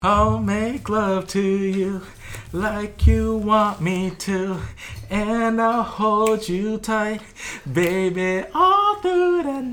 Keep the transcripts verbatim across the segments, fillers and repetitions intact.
I'll make love to you like you want me to, and I'll hold you tight, baby, all through the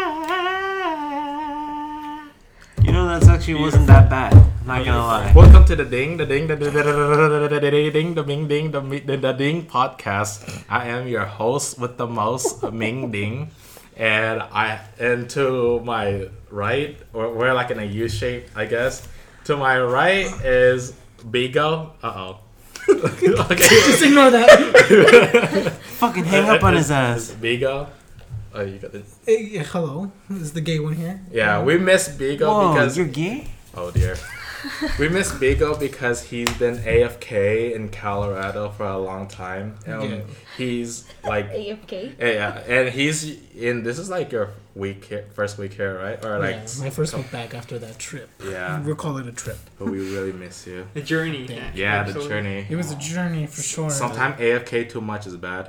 night. You know, that actually wasn't that bad. I'm not gonna lie. Welcome to the Ding, the Ding, the Ding, the Ding, the Ming Ding, the the the Ding podcast. I am your host with the most, Ming Ding, and I and to my right, or we're like in a U shape, I guess. To my right is Bigo. Uh oh. Okay. Just ignore that. Fucking hang up on his ass. Bigo. Oh, you got it. Hey, yeah, hello. This is the gay one here. Yeah, we miss Bigo Whoa, because you're gay? oh dear. We miss Bigo because he's been A F K in Colorado for a long time. Um, Yeah. He's like A F K. yeah, and he's in. This is like your week here, first week here, right? Or like Yeah, my first week back after that trip. yeah. We'll call it a trip. But we really miss you. The journey. Yeah. Yeah, the Absolutely. journey. It was a journey for sure. Sometimes A F K too much is bad.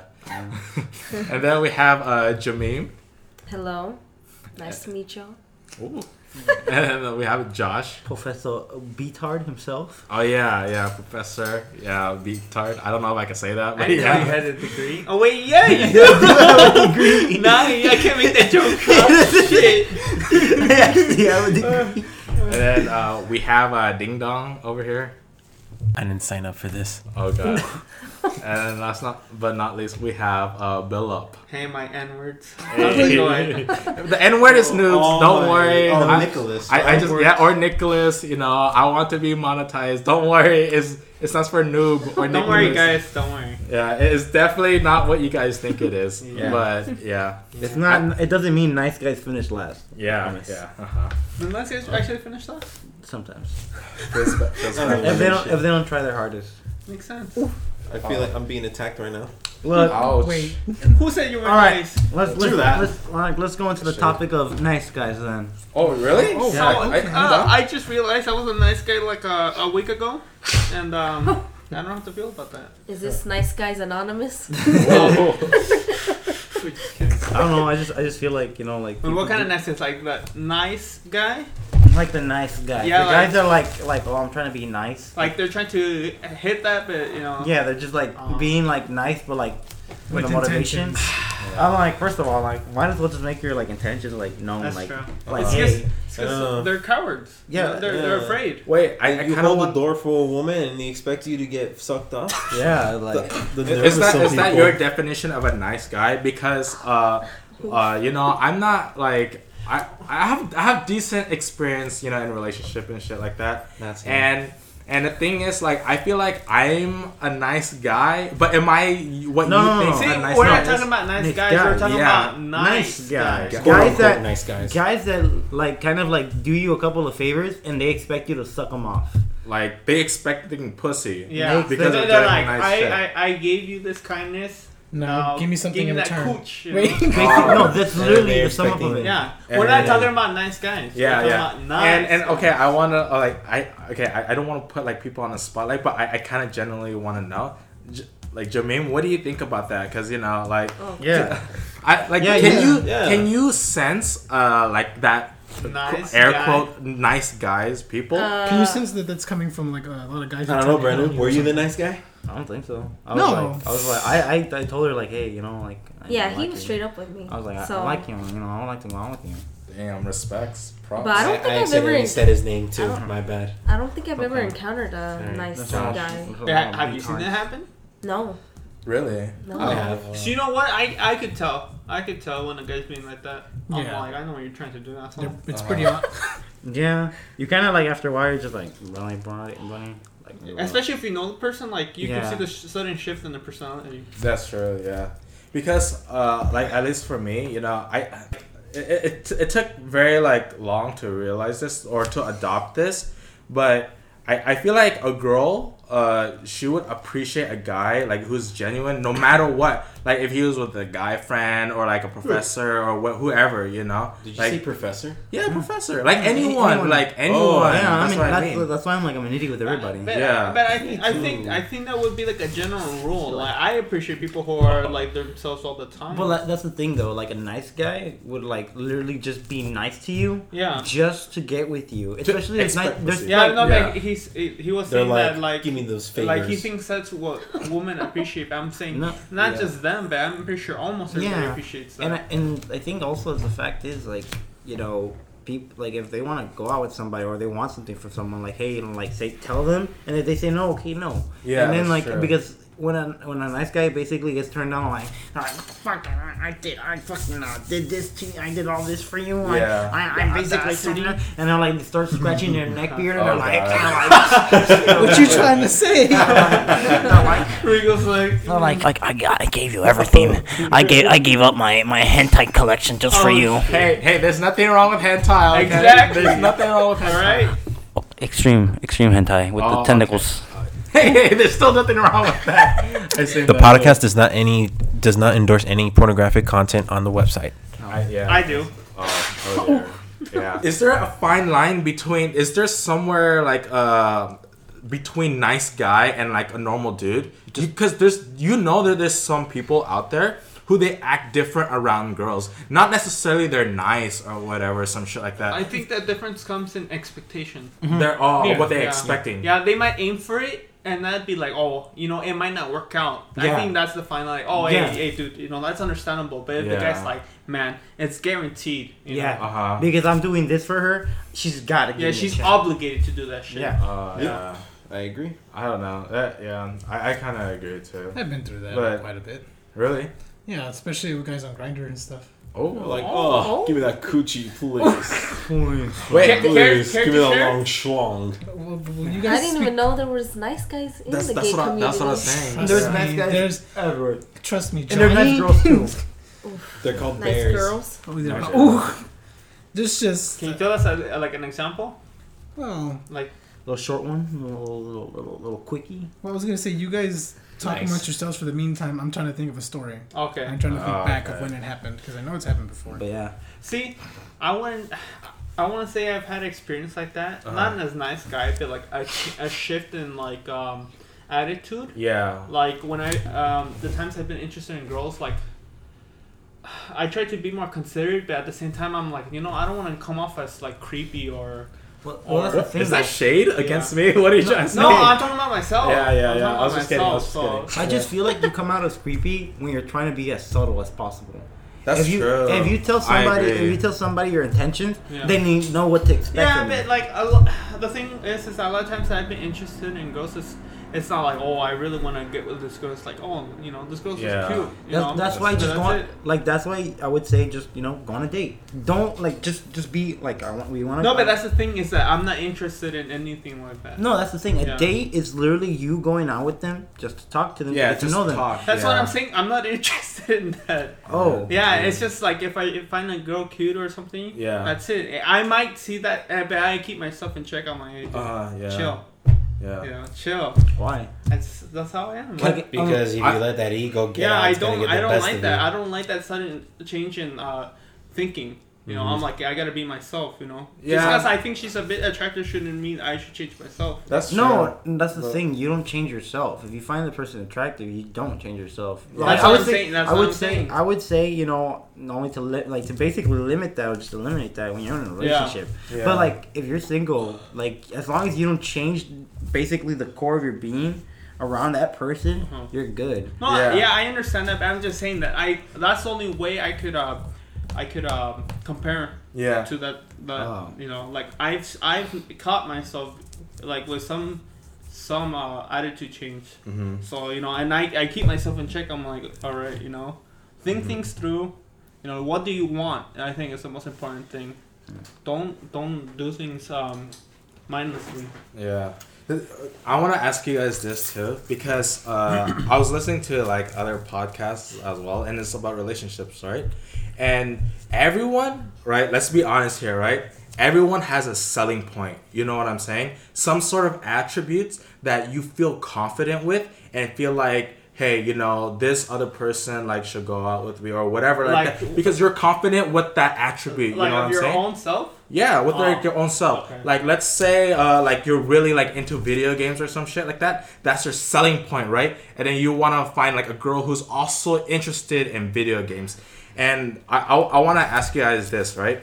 And then we have uh, Jameen. Hello. Nice to meet you. Ooh. And then we have Josh. Professor Beatard himself. Oh yeah, yeah, Professor. Yeah, Beatard. I don't know if I can say that, I but didn't know you yeah. had a degree. Oh wait, yeah, you do have a degree. Nah, I can't make that joke. Oh, shit. I actually have a degree. And then uh, we have uh, Ding Dong over here. I didn't sign up for this. Oh god. And last not but not least, we have uh, Bill Up. Hey, my N words. Hey. Going? The N word is noobs. Oh, don't my- worry. Oh, I, Nicholas. I, I just N-word. yeah, or Nicholas. You know, I want to be monetized. Don't worry. It's it's not for noob or Don't worry, Nicholas. guys. Don't worry. Yeah, it's definitely not what you guys think it is. Yeah. But yeah, It's not. It doesn't mean nice guys finish last. yeah, Promise. yeah. Uh-huh. Did last guys actually finish that? Sometimes. Feels ba- feels Oh, bad. If they don't, if they don't try their hardest. Makes sense. I feel like I'm being attacked right now. Look. Ouch. Wait, Who said you were All right. nice? Let's True let's that. let's, like, let's go into the Sure. topic of nice guys then. Oh really? Oh, Yeah. Oh, I, uh, I, I just realized I was a nice guy like a, a week ago, and um, I don't know how to feel about that. Is this Nice Guys Anonymous? Whoa. Just kidding. I don't know. I just I just feel like you know like. But what people kind of do- nice is like that nice guy? Like the nice guy. Yeah, the like- guys are like like oh I'm trying to be nice. Like they're trying to hit that, but you know. Yeah, they're just like Oh. being like nice, but like with, with the motivation. intentions. I'm like, first of all, like, might as well just make your like intentions like known, That's like, true. like, It's hey, just- It's 'cause Uh, they're cowards. Yeah, they're, they're yeah. afraid. Wait, I, I you kind of hold want. the door for a woman and they expect you to get sucked up. yeah, like, The Is nerve of that some is that people. your definition of a nice guy? Because uh, uh, you know, I'm not like I I have I have decent experience, you know, in relationship and shit like that. That's him. And and the thing is, like, I feel like I'm a nice guy, but am I what No, you no, think no. See, a nice we're guy not is? talking about nice Nice guys. guy, We're talking yeah. about nice, guys, guys. guys that nice guys. guys that like kind of like do you a couple of favors and they expect you to suck them off. Like they expecting pussy. Yeah, They- because they're, of they're doing like, nice I, shit. I, I gave you this kindness. No, now give me something give in me return. that cooch. you Wait. know? Basically, Oh. no, that's And literally they're the sum up of expecting- it. Yeah, And we're not then- talking about nice guys. Yeah, we're talking yeah. About nice And and guys. okay, I wanna uh, like I okay, I, I don't want to put like people on the spotlight, but I, I kind of genuinely want to know, J- like Jermaine, what do you think about that? Because you know, like, Oh. Yeah, I like Yeah, can yeah, you yeah. can you sense uh like that Nice air guy. quote nice guys people? Uh, Can you sense that that's coming from like a lot of guys? who I don't try know, to hit on Brandon. you Were or you the something? nice guy? I don't think so. I was No. like, I was like, I, I, I told her like, hey, you know, like, I yeah, don't he like was you. straight up with me. I was like, I, so, I like you, you know, I don't like to go on with you. Damn, respects, props. But I don't think I've ever. said his name too. I don't- My bad. I don't think I've ever Okay. encountered a Alright, nice That's guy. all. That's all Yeah, about have you seen beatard. that happen? No, Really? no. I have. So you know what? I I could tell. I could tell when a guy's being like that. I'm Yeah. like, I know what you're trying to do, asshole. They're- It's Uh-huh. pretty odd. Yeah, you kind of like after a while, you're just like running, running, running. Like, Especially if you know the person, like you Yeah. can see the sh- sudden shift in their personality. That's true, yeah. Because, uh, like, at least for me, you know, I, it, it, it took very, like, long to realize this or to adopt this, but I, I feel like a girl, uh, she would appreciate a guy, like, who's genuine no matter what. like if he was with a guy friend or like a professor or wh- whoever, you know. Did you like, say professor? yeah, professor, like anyone, anyone. like anyone. Oh, Yeah, I that's mean what that's, I mean. that's why I'm like I'm an idiot with everybody. But, Yeah. but I think I think I think that would be like a general rule. Like I appreciate people who are like themselves all the time. Well, that, that's the thing though. Like a nice guy would like literally just be nice to you, yeah. just to get with you. Especially if nice, expect there's pussy. Yeah, like, no, yeah. like he's he, he was They're saying like, that like give me those favors. like he thinks that's what women appreciate. But I'm saying No. not Yeah. just them, but I'm pretty sure almost everybody Yeah. appreciates that. and I, and I think also the fact is like you know people like if they want to go out with somebody or they want something from someone like hey you know like say tell them and if they say no okay no Yeah, and then that's like true. because when a when a nice guy basically gets turned down like I fucking I did I fucking uh, did this to you I did all this for you I, Yeah. I, I basically turned down and they're like they start scratching their neck beard and Oh, they're like, God. they're like What you trying to say? they're like Rigo's like, they're like like I got I gave you everything I gave I gave up my my hentai collection just for Oh, you. Hey, hey, there's nothing wrong with hentai. Okay? Exactly. There's nothing wrong with all hentai. right. Extreme, extreme hentai with Oh, the tentacles. Hey, hey, there's still nothing wrong with that. I see The that. podcast does not any does not endorse any pornographic content on the website. I, yeah. I do. Oh, oh dear. Yeah. Is there a fine line between? Is there somewhere like uh between nice guy and like a normal dude? Because there's you know that there's some people out there who they act different around girls. Not necessarily they're nice or whatever, some shit like that. I think that difference comes in expectation. They're all Yeah. what they're Yeah. expecting. Yeah, they might aim for it, and that'd be like, oh, you know, it might not work out. I Yeah. think that's the final, like, oh, Yeah. hey, hey, dude, you know, that's understandable. But if the Yeah. guy's like, man, it's guaranteed. You Yeah. Know? Uh huh. Because I'm doing this for her, she's got to give Yeah, me she's a shot. obligated to do that shit. Yeah. Uh, yeah. I agree. I don't know. That, yeah, I, I kind of agree too. I've been through that But- quite a bit. Really? Yeah, especially with guys on Grindr and stuff. Oh, Like, Oh. oh, give me that coochie, please. wait. Care- care- Please, care give to me that share? long schlong. Well, well, you I guys didn't speak- even know there was nice guys in That's the that's gay what I, community. that's what I was saying. Trust There's me, nice guys. There's, Everywhere. trust me, And they're Johnny. nice girls too. They're called Nice bears. girls. Oh, they're- Nice Ooh. There's just, Can you tell us a, like an example? well, Like, Little short one, little little little, little quickie. well, I was gonna say, you guys talk Nice. amongst yourselves for the meantime. I'm trying to think of a story. okay. I'm trying to think Oh, back okay. of when it happened because I know it's happened before. But yeah, See, I wouldn't. I want to say I've had experience like that. Uh-huh. Not as nice guy, but like a, a shift in like um, attitude. Yeah. Like when I um, the times I've been interested in girls, like I try to be more considerate, but at the same time I'm like, you know, I don't want to come off as like creepy or. well, Or- that's the thing. Is that though. shade against me? What are you trying to say? No, I'm talking about myself. Yeah, yeah, I'm yeah. talking I was about just kidding, I was myself, just so- I just feel like you come out as creepy when you're trying to be as subtle as possible. That's if you, true. If you tell I somebody, if agree. you tell somebody your intentions, Yeah. then you know what to expect. Yeah, from but you. like a lo- the thing is, is that a lot of times I've been interested in girls. Is it's not like, oh, I really want to get with this girl. It's like, oh, you know, this girl's Yeah. just cute. You That's, know? that's why But just go that's on, it. like that's why I would say just you know go on a date. Don't like just just be like I want we want to. No, but that's the thing is that I'm not interested in anything like that. no, that's the thing. A Yeah. date is literally you going out with them just to talk to them, yeah, to get to just know them. talk. That's yeah. what I'm saying. I'm not interested in that. Oh, Yeah, it's just like if I if find a girl cute or something. Yeah. That's it. I might see that, uh, but I keep myself in check on my age. Uh, yeah. Chill. Yeah. You know, chill. why? That's that's how I am. Like, Because if you I- let that ego get yeah, out, I it's gonna don't. get the I don't best like of that. you. I don't like that sudden change in uh, thinking. You know, Mhm. I'm like, I gotta be myself. You know, just Yeah. because I think she's a bit attractive shouldn't mean I should change myself. That's true. No, that's the But- thing. You don't change yourself. If you find the person attractive, you don't change yourself. Yeah. That's I what would I'm say, saying. That's I what would I'm say. saying. I would say. You know, only to li- like to basically limit that or just eliminate that when you're in a relationship. Yeah. But like, if you're single, like as long as you don't change basically the core of your being around that person, Uh-huh. you're good. No, Yeah. yeah. I understand that, but I'm just saying that I. That's the only way I could. Uh, I could um, compare Yeah. to that. That Oh. you know, like I've I've caught myself like with some some uh, attitude change. Mm-hmm. So you know, and I, I keep myself in check. I'm like, all right, you know, think Mhm. things through. You know, what do you want? And I think it's the most important thing. Don't don't do things um, mindlessly. Yeah. I want to ask you guys this too because uh, I was listening to like other podcasts as well, and it's about relationships, right? And everyone, right? Let's be honest here, right? Everyone has a selling point. You know what I'm saying? Some sort of attributes that you feel confident with and feel like, hey, you know, this other person like should go out with me or whatever, like, Like- that, because you're confident with that attribute. Like you know what of I'm your saying? own self. Yeah, with Oh, like your own self. okay. Like, let's say, uh, like you're really like into video games or some shit like that. That's your selling point, right? And then you want to find like a girl who's also interested in video games. And I, I, I want to ask you guys this, right?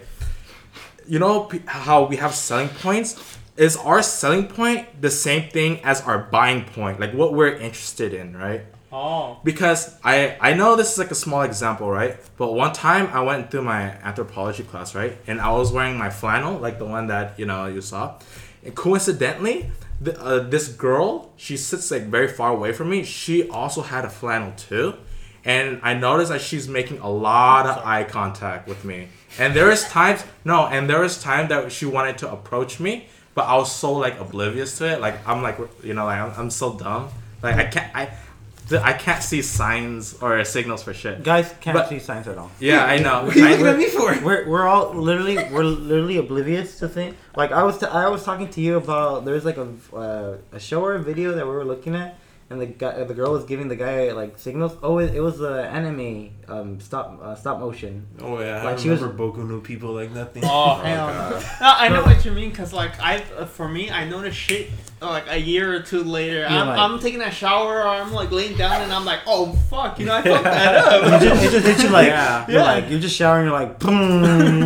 You know p- how we have selling points? Is our selling point the same thing as our buying point? Like what we're interested in, right? Oh. Because I, I know this is like a small example, right? But one time I went through my anthropology class, right? And I was wearing my flannel, like the one that, you know, you saw. And coincidentally, the, uh, this girl, she sits like very far away from me. She also had a flannel too. And I noticed that she's making a lot of eye contact with me. And there is times, no, and there is time that she wanted to approach me, but I was so like oblivious to it. Like, I'm like, you know, like I'm, I'm so dumb. Like, I can't, I... The- I can't see signs or signals for shit. Guys can't But- see signs at all. Yeah, I know. What are you I- looking at me for? We're we're all literally we're literally oblivious to things. Like I was t- I was talking to you about there's like a uh, a show or a video that we were looking at, and the guy the girl was giving the guy like signals. Oh, it, it was the anime um stop uh, stop motion. Oh yeah, I Like, she was- remember Boku no People like nothing. Oh, hell no. No, I know what you mean, cause like I, uh, for me, I noticed shit uh, like a year or two later. I'm, like- I'm taking a shower or I'm like laying down and I'm like, oh fuck, you know, I fucked that up. You just, it just hits you like Yeah. you're Yeah. like you're just showering. You're like boom.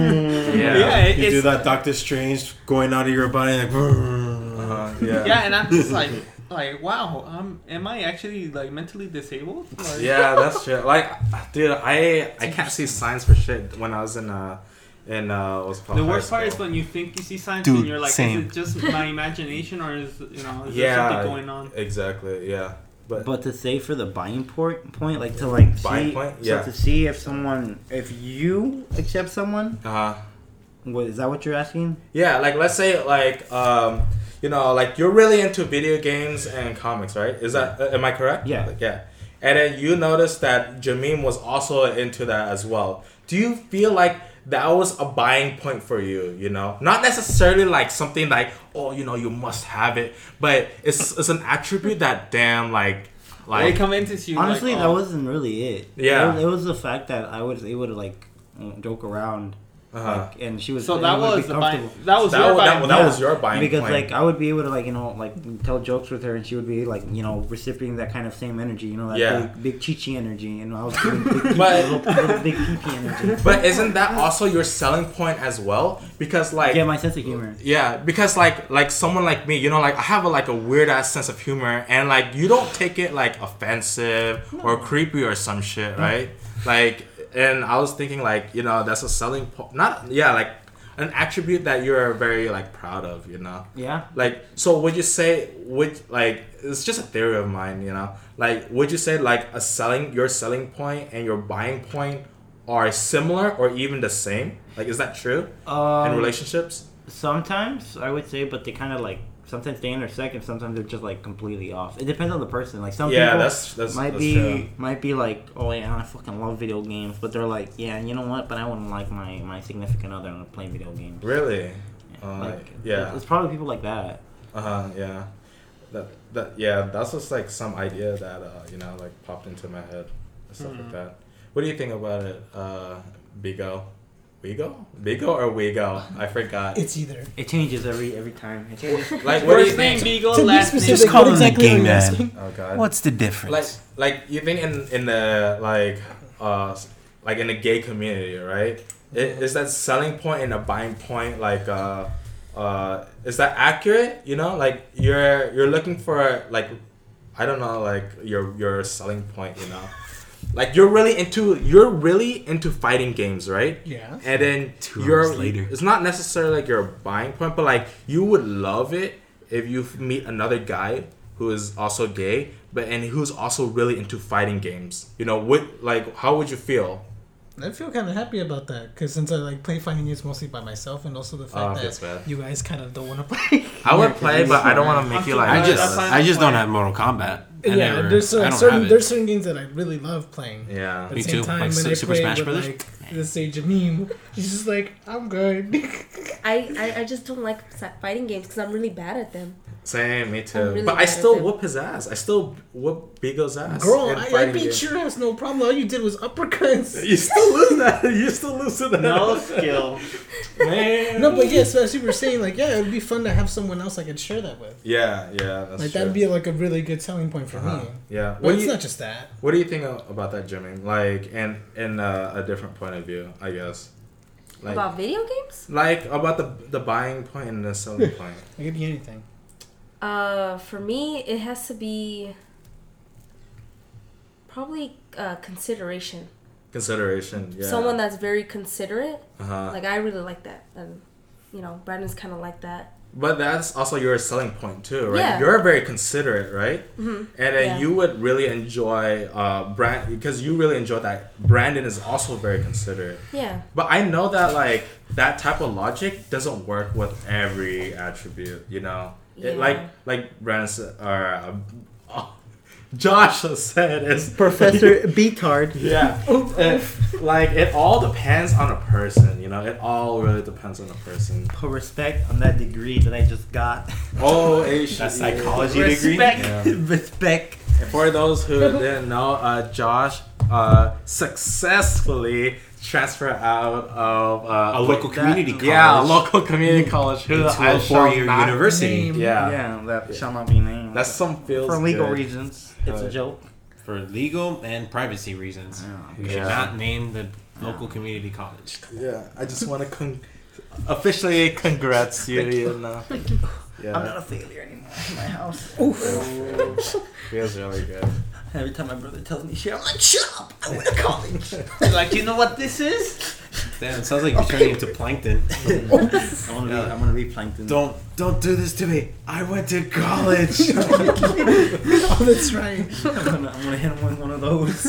Yeah. Yeah, it, You it's do that Doctor Strange going out of your body like. Uh-huh, yeah. yeah, and I'm just like, like wow, um, am I actually like mentally disabled? Like, Yeah, that's true. Like, dude, I I can't see signs for shit when I was in uh in uh what's it called? The high worst part is school. when you think you see signs Dude, and you're like, same. is it just my imagination or is you know is there Yeah, something going on? exactly. Yeah, but, But to say for the buying port point, like to like Buying see, point? so Yeah. to see if someone, if you accept someone, uh what is that what you're asking? yeah, like let's say like um you know like you're really into video games and comics, right? Is that uh, am I correct? Yeah. Like, yeah. And then you notice that Jameen was also into that as well. Do you feel like that was a buying point for you, you know? Not necessarily like something like, oh, you know, you must have it, but it's it's an attribute that damn like Like, like they come into you. Honestly, like, that oh. wasn't really it. Yeah. it was, it was the fact that I was able to like joke around, uh-huh. like, and she was. So and that it would was be the buying. comfortable. That was that, your wa- buying. that, that Yeah. was your buying Because point. like I would be able to like you know like tell jokes with her, and she would be like you know reciprocating that kind of same energy, you know that Yeah. big big chichi energy, and I was doing big pee But- little, little big pee energy. But isn't that also your selling point as well? Because like Yeah, my sense of humor. yeah, because like like someone like me, you know, like I have a, like a weird ass sense of humor, and like you don't take it like offensive or creepy or some shit, right? Like, and I was thinking like you know that's a selling point, not yeah like an attribute that you're very like proud of, you know. Yeah. Like, so would you say would like it's just a theory of mine, you know? Like, would you say like a selling your selling point and your buying point are similar or even the same? Like, is that true Um, in relationships? Sometimes I would say, but they kind of like sometimes they intersect, and sometimes they're just like completely off. It depends on the person. Like some Yeah, people that's that's might that's be true. might be like, oh yeah, I fucking love video games, but they're like, yeah, you know what? But I wouldn't like my my significant other playing video games. Really? Uh, Like, yeah. it's probably people like that. Uh huh. Yeah. That that yeah. That's just like some idea that uh you know like popped into my head and stuff Mhm. like that. What do you think about it, uh, Bigo? Wigo? Bigo or Wigo? I forgot. It's either. It changes every every time. It changes. Like, what do you First name think? Beagle, To be last name. specific, Just call what him the exactly gay are you man. asking? Oh God. What's the difference? Like like you think in in the like uh like in the gay community, right? It, is that selling point and a buying point like uh uh is that accurate? You know, like you're you're looking for like I don't know like your your selling point. You know, like you're really into you're really into fighting games, right? Yeah. And then Two you're hours later. it's not necessarily like your buying point, but like you would love it if you f- meet another guy who is also gay, but and who's also really into fighting games. You know, what like how would you feel? I feel kind of happy about that because since I like play fighting games mostly by myself, and also the fact Oh, that that's bad. you guys kind of don't want to play. I would play, but I don't want to make you like. I That's just fine. I just don't have Mortal Kombat. I yeah, never- there's I uh, don't certain have it. there's certain games that I really love playing. Yeah. At Me the same too. time, Like when Su- I Super play Smash with, Brothers? like, the stage of meme. She's just like, I'm good. I, I, I just don't like sa- fighting games because I'm really bad at them. Same, me too. I'm really but I bad at still them. whoop his ass. I still whoop Bigo's ass. Girl, in I, I fighting beat games. your ass, no problem. All you did was uppercuts. You still lose that. You still lose to that. No skill. Man. No, but yes, as you were saying, like, yeah, it'd be fun to have someone else I could share that with. Yeah, yeah, that's Like, true. that'd be like a really good selling point for Uh-huh. me. Yeah. But What do it's you not just that. What do you think of- about that, Jimmy? Like, in in uh, a different point of view, I guess. Like, About video games? like about the the buying point and the selling point. It could be anything. Uh, for me, it has to be probably uh, consideration. Consideration. Yeah. Someone that's very considerate. Uh-huh. Like, I really like that. And, you know, Brandon's kind of like that. But that's also your selling point too, right? Yeah. You're very considerate, right? Mm-hmm. And then Yeah. you would really enjoy uh Brand because you really enjoy that. Brandon is also very considerate. Yeah. But I know that like that type of logic doesn't work with every attribute, you know. It, Yeah. like like Brandon said, or uh, oh, Josh said is Professor Beatard. Yeah, it, like it all depends on a person, you know. It all really depends on a person. Put respect on that degree that I just got. Oh, H- That psychology degree. Respect. Yeah. Respect. And for those who didn't know, uh, Josh uh, successfully transferred out of uh, A local that- community college. yeah, a local community college. Who into I a shall four-year not- university. Name. Yeah. Yeah, that shall not be named. That's some feels for legal good. reasons. It's a Right. joke. For legal and privacy reasons. Yeah. We should Yeah. not name the local community college. Yeah, I just want to con- officially congrats you. You know. Yeah. I'm not a failure anymore in my house. Feels really good. Every time my brother tells me shit, I'm like, shut up! I went to college. Like, you know what this is? Damn, it sounds like you're turning into plankton. I'm gonna be, I'm gonna be plankton. Don't don't do this to me. I went to college. Oh, that's right. I'm gonna, I'm gonna hit him with one of those.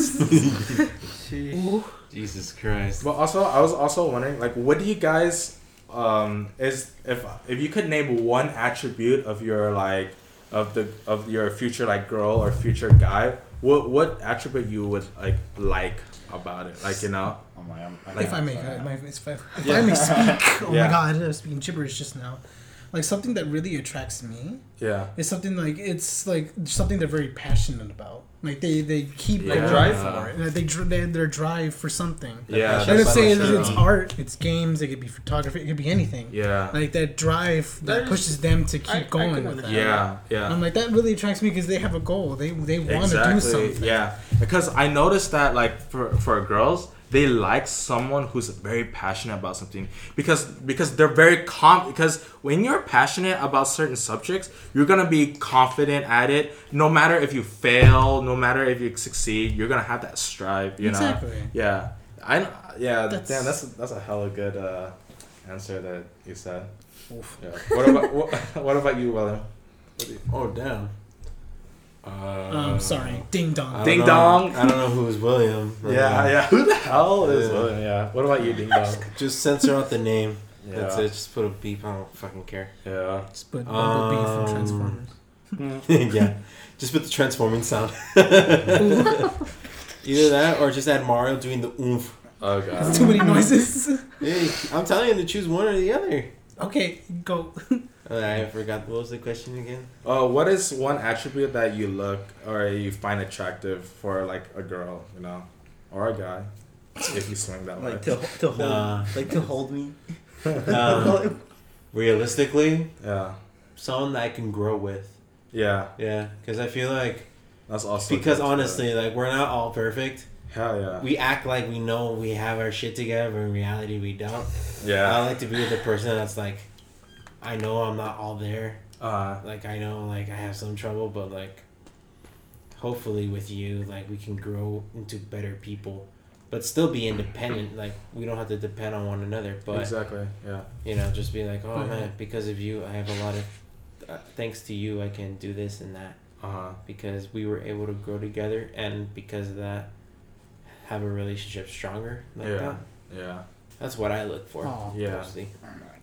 Sheesh. Jesus Christ. But also, I was also wondering, like, what do you guys um is if if you could name one attribute of your like of the of your future like girl or future guy, what what attribute you would like like about it, like, you know? Oh my, I'm, I If I may, uh, if I, if I, if Yeah. I may speak, oh Yeah. my god, I was speaking gibberish just now. Like, something that really attracts me Yeah. is something like, it's like something they're very passionate about. Like, they, they keep Yeah. going Drive for it. And They, dr- they, their drive for something. Yeah. And it's that's say so it's, true. it's art, it's games, it could be photography, it could be anything. Yeah. Like, that drive that There's- pushes them to keep I- I going can with that. Yeah. Yeah. I'm like, that really attracts me because they have a goal. They they want to Exactly. do something. Yeah, because I noticed that like for for girls, they like someone who's very passionate about something because because they're very com because when you're passionate about certain subjects, you're gonna be confident at it. No matter if you fail, no matter if you succeed, you're gonna have that strive. You Exactly. know. Yeah. I yeah. That's- Damn, that's that's a hella good uh, answer that you said. Yeah. What about what, what about you, William? What do you, Oh damn. Uh, Um, sorry, ding I dong. don't Ding know- dong. I don't know who's William. yeah, yeah. Who the hell is Yeah. William? Yeah. What about you, Ding Dong? Just censor out the name. Yeah. That's it. Just put a beep. I don't fucking care. Yeah. Just put Bumblebee Um, from Transformers. Yeah. Just put the transforming sound. Either that or just add Mario doing the oomph. Oh That's god. too many noises. Hey, I'm telling you to choose one or the other. Okay, go. Uh, I forgot. What was the question again? Uh, what is one attribute that you look or you find attractive for like a girl, you know, or a guy, if you swing that way? like to to hold, Nah. like to hold me. Um, realistically, Yeah. someone that I can grow with. Yeah. Yeah, because I feel like That's also because good, honestly, like we're not all perfect. Hell yeah. We act like we know we have our shit together, but in reality, we don't. I Yeah. like to be with a person that's like, I know I'm not all there. Uh. Like I know, like I have some trouble, but like, hopefully with you, like we can grow into better people, but still be independent. Like we don't have to depend on one another. But Exactly. Yeah. you know, just be like, oh Mhm. man, because of you, I have a lot of. Uh, thanks to you, I can do this and that Uh huh. because we were able to grow together, and because of that, have a relationship stronger. Like Yeah. that. Yeah. That's what I look for. Aw. Yeah. Mostly.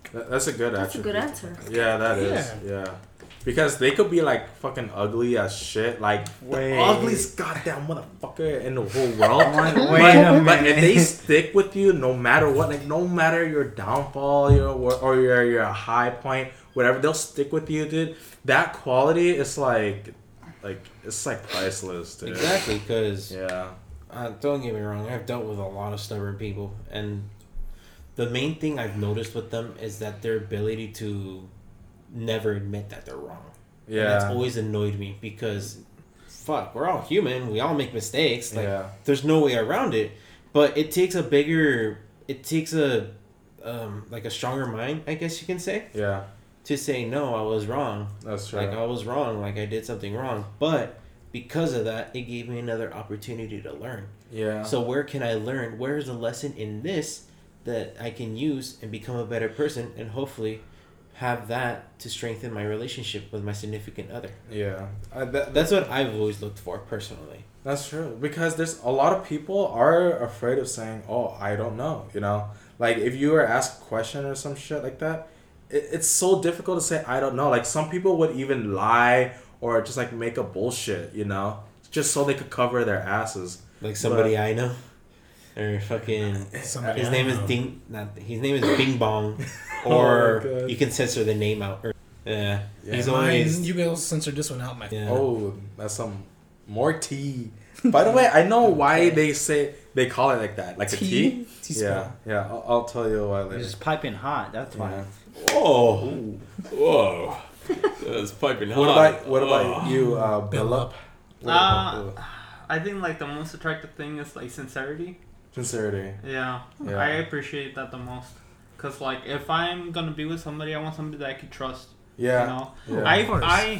That- That's a good That's a attribute. good answer. Yeah, that is. Yeah. Because they could be like fucking ugly as shit, like Wait. the ugliest goddamn motherfucker in the whole world. Wait but, a but if minute. they stick with you, no matter what, like no matter your downfall, your or your your high point, whatever, they'll stick with you, dude. That quality is like, like it's like priceless, dude. Exactly, because Yeah. uh, don't get me wrong, I've dealt with a lot of stubborn people, and the main thing I've noticed with them is that their ability to never admit that they're wrong. Yeah. And that's always annoyed me because, fuck, we're all human. We all make mistakes. Like, Yeah. there's no way around it. But it takes a bigger, it takes a, um, like a stronger mind, I guess you can say, Yeah. to say, no, I was wrong. That's true. Like, I was wrong. Like, I did something wrong. But because of that, it gave me another opportunity to learn. Yeah. So where can I learn? Where is a lesson in this that I can use and become a better person and hopefully have that to strengthen my relationship with my significant other? Yeah. I, that, That's what I've always looked for personally. That's true, because there's a lot of people are afraid of saying, "Oh, I don't know," you know. Like if you were asked a question or some shit like that, it, it's so difficult to say I don't know. Like some people would even lie or just like make a bullshit, you know, just so they could cover their asses. Like somebody But- I know, or fucking Somebody his I name is know. Ding. Not his name is Bing Bong, Oh or my God. you can censor the name out. Or, yeah, Yeah. he's Mine, always you guys censor this one out, my yeah. Oh, that's some more tea. By the way, I know why they say they call it like that, like a tea. Tea Yeah, yeah. I'll, I'll tell you why It's later. just piping hot. That's why. Yeah. Oh, whoa, that's piping hot. What about what about you, uh, Bill Bill? up. What Uh, about Bill? I think like the most attractive thing is like sincerity. Sincerity. Yeah, Yeah. I appreciate that the most. Cause like if I'm gonna be with somebody, I want somebody that I can trust. Yeah. You know, Yeah. I Of course. I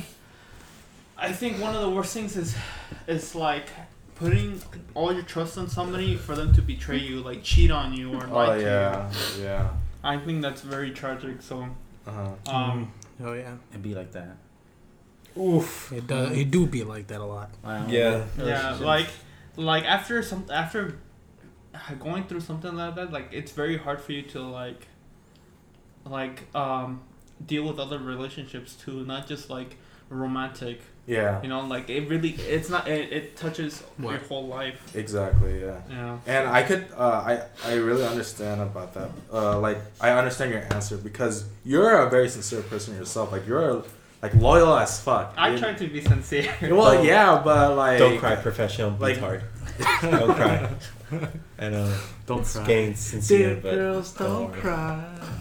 I think one of the worst things is is like putting all your trust on somebody for them to betray you, like cheat on you or Oh lie to yeah, you. yeah. I think that's very tragic. So Uh-huh. um, Oh yeah. It'd be like that. Oof. It does. It do be like that a lot. Wow. Yeah. yeah, like like after some after going through something like that, like it's very hard for you to like like um deal with other relationships too, not just like romantic. Yeah. You know, like it really it's not it, it touches your What? whole life. Exactly. Yeah. Yeah. And I could, uh, I, I really understand about that. Uh, like, I understand your answer because you're a very sincere person yourself. Like, you're like loyal as fuck. I You- try to be sincere. Well, Don't- yeah, but like, Don't cry, professional. Be like- hard. Don't cry. I know. Don't It's cry. getting sincere, but girls don't cry.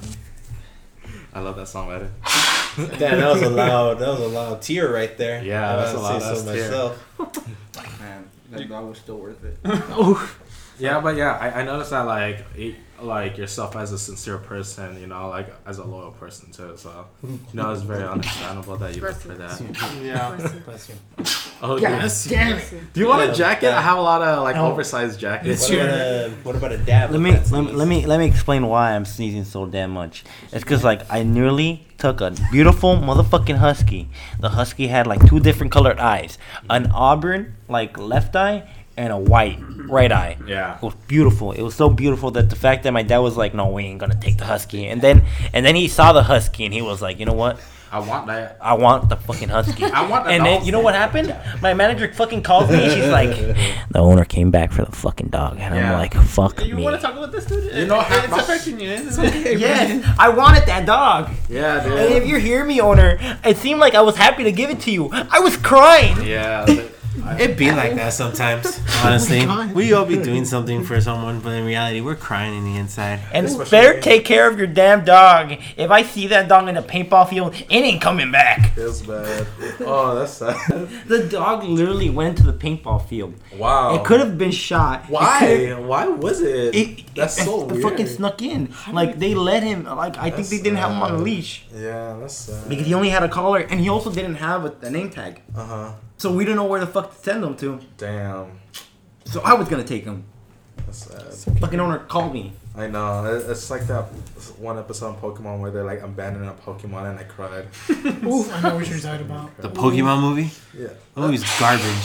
I love that song, Eddie. damn, that was a loud, that was a loud tear right there. Yeah, I that's a gotta loud say ass so tear. myself. Man, that dog was still worth it. Yeah, but yeah, I, I noticed that like it, like yourself as a sincere person, you know, like as a loyal person too. So you know, it's very understandable that you look for that. Yeah. Bless you. Oh, Yes. Damn it. Do you want Yeah, a jacket? I have a lot of like Oh. oversized jackets. What It's your- about, a, what about a dab? Let with me that let me, sneeze? let me let me explain why I'm sneezing so damn much. It's because like I nearly took a beautiful motherfucking husky. The husky had like two different colored eyes, an auburn like left eye and a white right eye. Yeah. It was beautiful. It was so beautiful that the fact that my dad was like, "No, we ain't gonna take the husky," and then and then he saw the husky and he was like, "You know what? I want that. I want the fucking husky." I want that. And then dog. you know what happened? My manager fucking calls me and she's like, "The owner came back for the fucking dog," and Yeah. I'm like, "Fuck You me." want to talk about this, dude? You It- know, it- half it's my- affecting you, isn't it? Yes, I wanted that dog. Yeah, And if dude. you hear me, owner, it seemed like I was happy to give it to you. I was crying. Yeah. th- I- It be like that sometimes. Honestly, God. we all be doing something for someone, but in reality, we're crying in the inside. And Especially- better take care of your damn dog. If I see that dog in a paintball field, it ain't coming back. Feels bad. Oh, that's sad. The dog literally went to the paintball field. Wow. It could have been shot. It Why? could've- Why was it? It, That's it, so it weird. fucking snuck in. Like they let him. Like I think That's they didn't have him on a sad. leash Yeah, that's sad. because he only had a collar, and he also didn't have a, a name tag. Uh huh. So we didn't know where the fuck to send him to. Damn. So I was gonna take him. That's sad. Fucking owner called me. I know. It- It's like that one episode of Pokemon where they're like abandoning a Pokemon and I cried. Ooh, I know what you're talking about. The Pokemon movie? Yeah. That movie's garbage.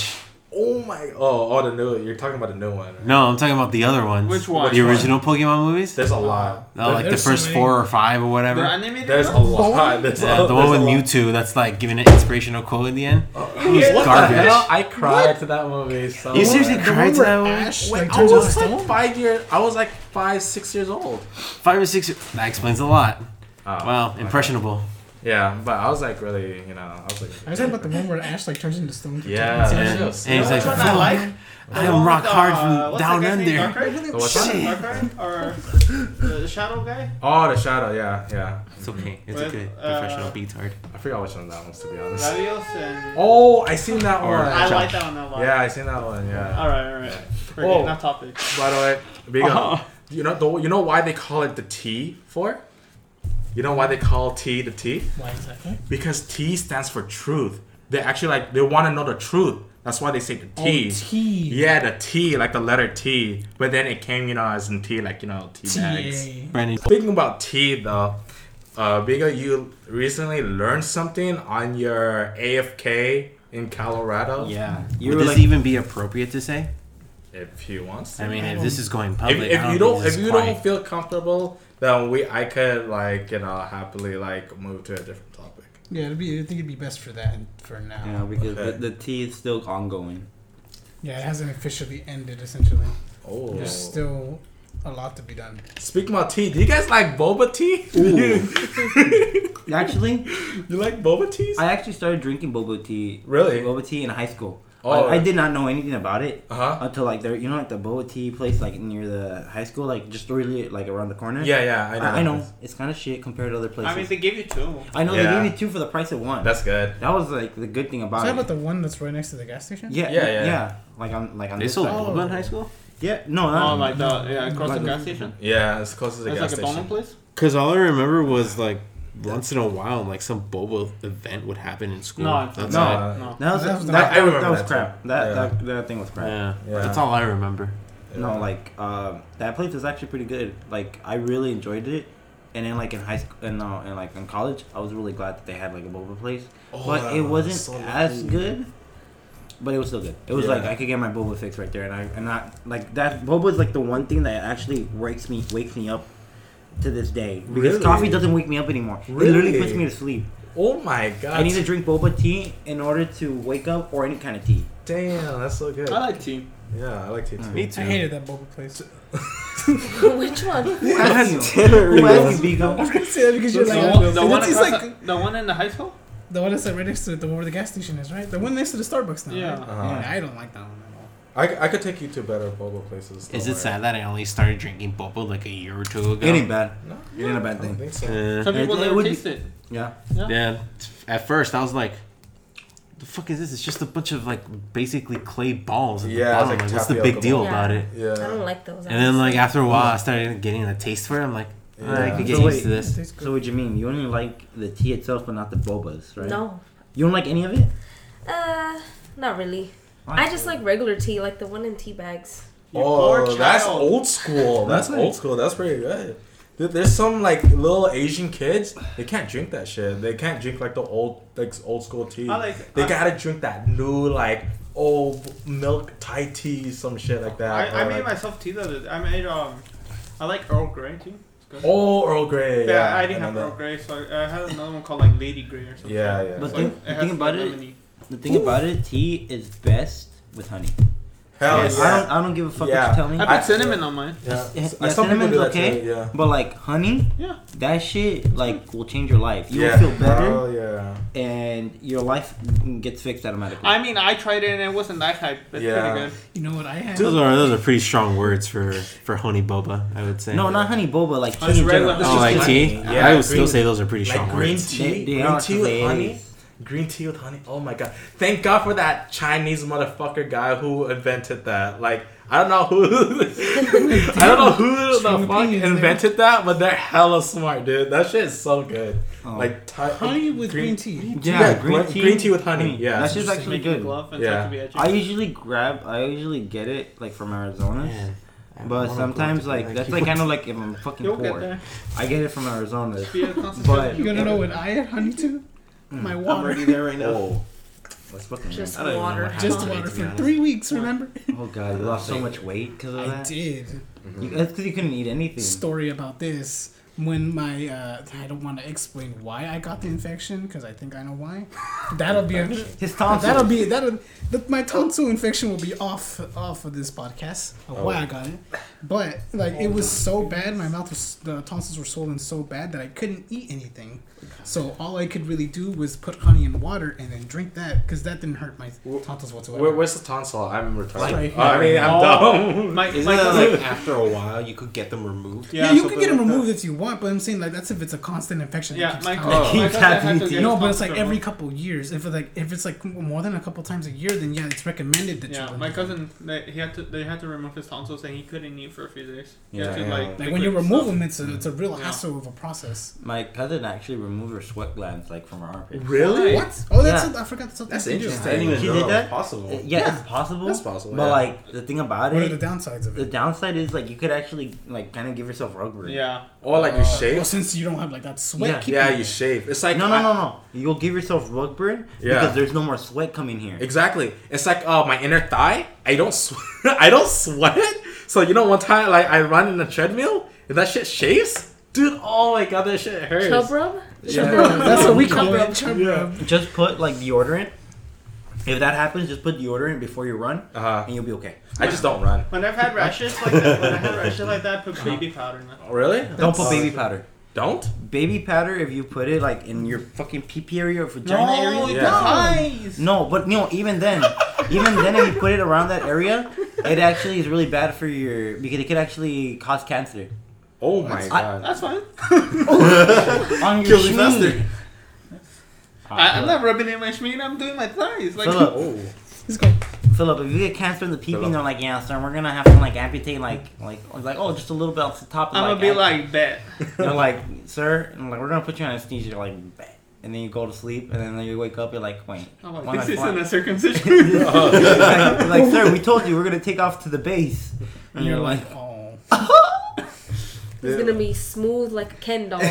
Oh my! Oh, oh, the new. You're talking about the new one. Right? No, I'm talking about the other ones. Which one? The original Pokemon movies? There's a lot. No, like the There's so first many. four or five or whatever. The animated There's a ones? lot. There's Yeah, a, the one with there's a lot. Mewtwo that's like giving an inspirational quote in the end. What garbage. the hell? I cried to that movie. So You seriously much. The cried one to where that one? Ash Wait, like I turns into was like stone. five years. I was like five, six years old. Five or six. That explains a lot. Oh, Wow, okay. impressionable. Yeah, but I was like really, you know, I was like. I was talking about the one where Ash like turns into stone. for Yeah, ten And, seconds. and he's like, Which one I like? I am rock hard from Uh, what's down that guy's name? under. Darkrai? The what's Shit. that? Darkrai? Or the Shadow guy? Oh, the shadow. Yeah, yeah. It's okay. It's With, okay. uh, Professional beatard. I forgot which one that was to be honest. Latios and... Oh, I seen that Or- one. I Josh. like that one a lot. Yeah, I seen that one. Yeah. Alright, alright. Forget, Oh. not topic. By the way, big up. Uh-huh. You know, the, you know why they call it the T for? You know why they call T the T? Why exactly? Because T stands for truth. They actually like they want to know the truth. That's why they say the T. Oh, T. Yeah, the T, like the letter T. But then it came, you know, as in T, like, you know, tea bags. T A. Brandon. Speaking about tea, though, uh, Biga, you recently learned something on your A F K in Colorado. Yeah. You Would were this like, even be appropriate to say? If he wants to. I mean, I if don't- this is going if, public, if I you don't don't, think if this is you quiet. don't feel comfortable, then we, I could like, you know, happily like move to a different topic. Yeah, it'd be. I think it'd be best for that for now. you know, because Okay. the, the tea is still ongoing. Yeah, it hasn't officially ended. Essentially, Oh. there's still a lot to be done. Speaking about tea, do you guys like boba tea? Actually, You like boba teas? I actually started drinking boba tea. Really? Boba tea in high school. Oh. I, I did not know anything about it Uh huh. until like there, you know, like the boba tea place, like near the high school, like just really like around the corner. Yeah, yeah, I know. I, I know it's kind of shit compared to other places. I mean, they gave you two. I know Yeah. they gave you two for the price of one. That's good. that was like the good thing Is about that it. about the one that's right next to the gas station? yeah, Yeah, yeah, yeah. yeah, Like on, like on. They this sold side. boba in high school? Yeah, no, Oh, not like the, yeah, across Like- the gas station? Yeah, as close as the It's gas like a station. donut place? Because all I remember was like once in a while, like some boba event would happen in school. No, it's That's no. it. No. That was That was that, the- that, I remember that was that too. crap. That, Yeah. that that thing was crap. Yeah. Yeah. That's all I remember. No, like um, that place was actually pretty good. Like I really enjoyed it. And then like in high school and uh, and like in college, I was really glad that they had like a boba place. Oh, but that it was wasn't so as cool. good. But it was still good. It was Yeah. like I could get my boba fix right there, and I and not like that. Boba is like the one thing that actually wakes me wakes me up to this day because Really? coffee doesn't wake me up anymore. It literally Really? puts me to sleep. Oh my god. I need to drink boba tea in order to wake up, or any kind of tea. Damn, that's so good. I like tea. Yeah, I like tea too. Mm. Me I too. hated that boba place. Which one? Who asked you? Who asked you, I Vigo? was gonna say that because you're The, like, one, the, it one tastes across like the, the one in the high school? the one that's like right next to the one where the gas station is, right? The one next to the Starbucks now. Yeah. Right? Uh-huh. Yeah, I don't like that one at all. I, I could take you to better boba places. Is don't it worry. sad that I only started drinking boba like a year or two ago? It ain't bad. No, It ain't a bad I don't thing. think so. Uh, Some people It- it never would be- taste it. Yeah. yeah. At first, I was like, "The fuck is this? It's just a bunch of like basically clay balls at the Yeah, it's bottom. like Like, what's the tapioca big deal balls. about it?" Yeah. I don't like those. And then like honestly. after a while, I started getting a taste for it. I'm like, "Oh, I Yeah. could get So used wait, to It this. tastes good. So what you mean? You only like the tea itself, but not the bobas, right? No. You don't like any of it? Uh, not really. I just like regular tea, like the one in tea bags. You poor Oh, that's child. old school. That's That's old school. That's pretty good. Dude, there's some like little Asian kids. They can't drink that shit. They can't drink like the old like old school tea. I like- they I- gotta drink that new like old milk Thai tea, some shit like that. I, I Or, made like, myself tea the other day. I made, um, I like Earl Grey tea. It's good. oh, Earl Grey. yeah, Yeah, I didn't have know Earl that. Grey, so I, I had another one called like Lady Grey or something. Yeah, yeah. But It's think- like, the it thing has, about like, it- lemony. The thing about it, tea is best with honey. Hell Yes. yeah. I don't. I don't give a fuck Yeah. what you tell me. I put I- cinnamon on mine. Yeah. Yeah, S- yeah, some people cinnamon's do that okay. too, yeah. But like honey, Yeah. that shit like will change your life. You yeah. will feel better, Oh yeah. and your life gets fixed automatically. I mean, I tried it and it wasn't that hype. It's Yeah. pretty good. You know what I had? Those are those are pretty strong words for for honey boba. I would say. no, not honey boba, like tea Just in regular- general. it's Oh, just like like- tea? Yeah, I would still green- say those are pretty strong Like green words. tea, They- they green are, tea 'cause with they honey. is. Green tea with honey. Oh my god! Thank God for that Chinese motherfucker guy who invented that. Like I don't know who. I don't know who the String fuck opinions there. invented that, but they're hella smart, dude. That shit is so good. Oh. Like Thai, honey with green, tea. Yeah, green, green tea with honey. Yeah, that's just Just actually make it good. glove and Yeah. try to be edgy. I usually grab. I usually get it like from Arizona. Man, I But wanna sometimes go to like the- that's like kind of like if I'm fucking You'll get poor. there. I get it from Arizona. Be a concentrated. But You gonna know what I had honey to? My I'm water. already there right now. Oh, What's fucking Just I don't even know water. what happened Just to me, water to be for honest. three weeks. Remember? Oh god, you lost so much weight because of I that. did. You, that's because you couldn't eat anything. Story about this. When my, uh, I don't want to explain why I got the infection because I think I know why. That'll be a, His tonsils. that'll be that'll the, my tonsil infection will be off off of this podcast of why I got it. But like it was so bad, my mouth was the tonsils were swollen so bad that I couldn't eat anything. So all I could really do was put honey in water and then drink that because that didn't hurt my tonsils whatsoever. Where, where's the tonsil? I'm retarded. Right Oh, I mean, I'm Oh. dumb. My, Isn't my that cousin, like after a while you could get them removed? yeah, you something can get them like that. removed if you want, but I'm saying like that's if it's a constant infection. that Yeah, keeps my, coming. my, Oh. my cousin Keeps had to happening get to his No, but it's tonsils like every removed. couple years. If it's like if it's like more than a couple times a year, then yeah, it's recommended that you. Yeah, remove my them. cousin, they, he had to they had to remove his tonsils and he couldn't eat for a few days. He Yeah, had to, yeah. like, Like when you liquid remove stuff. them, it's a it's a real Yeah. hassle of a process. My cousin actually removed her sweat glands like from her armpit. Really? What? Oh, that's Yeah. a, I forgot that's something That's to do. interesting. I didn't even She know did that that? was possible. Uh, Yeah, it's possible. That's possible, But yeah. like the thing about What are it, the downsides of the it? downside is like you could actually like kind of give yourself rug burn. Yeah. Or like you Well, shave. since you don't have like that sweat. Yeah. keeping Yeah, it. you shave. It's like No, no, I- no, no. You'll give yourself rug burn Yeah. because there's no more sweat coming here. Exactly. It's like uh, my inner thigh. I don't sw- I don't sweat. So you know, one time like I run in the treadmill, and that shit shaves, dude. Oh my god, that shit hurts. Chub rub? Yeah. That's what we call Chub it. rub. Chub Yeah. rub. Just put like deodorant. If that happens, just put deodorant before you run, Uh-huh. and you'll be okay. I just don't run. When I've had rashes like that, when I had rashes like that, I put baby powder in it. Oh, really? Don't put Uh, baby powder. Don't? Baby powder, if you put it like in your fucking pee pee area or vagina area. Yeah. Eyes. No, but you know, even then, even then, if you put it around that area, it actually is really bad for your because it could actually cause cancer Oh my I- god. That's fine. on your Kill me schmeat. faster. I, I'm not rubbing it in my schmeat. I'm doing my thighs. Like, Philip, Oh. Let's go. Philip, if you get cancer in the pee pee, Philip. they're like, yeah, sir, we're gonna have to like amputate like like like oh, just a little bit off the top. Of, I'm gonna be amp- like, bet. They're like, sir, and like we're gonna put you on anesthesia. You're like, "Bet." And then you go to sleep, and then you wake up. You're like, wait, I'm why like, not this fly? isn't a circumcision. like, like, sir, we told you we're gonna take off to the base, and you're like, oh. It's gonna be smooth like a Ken doll.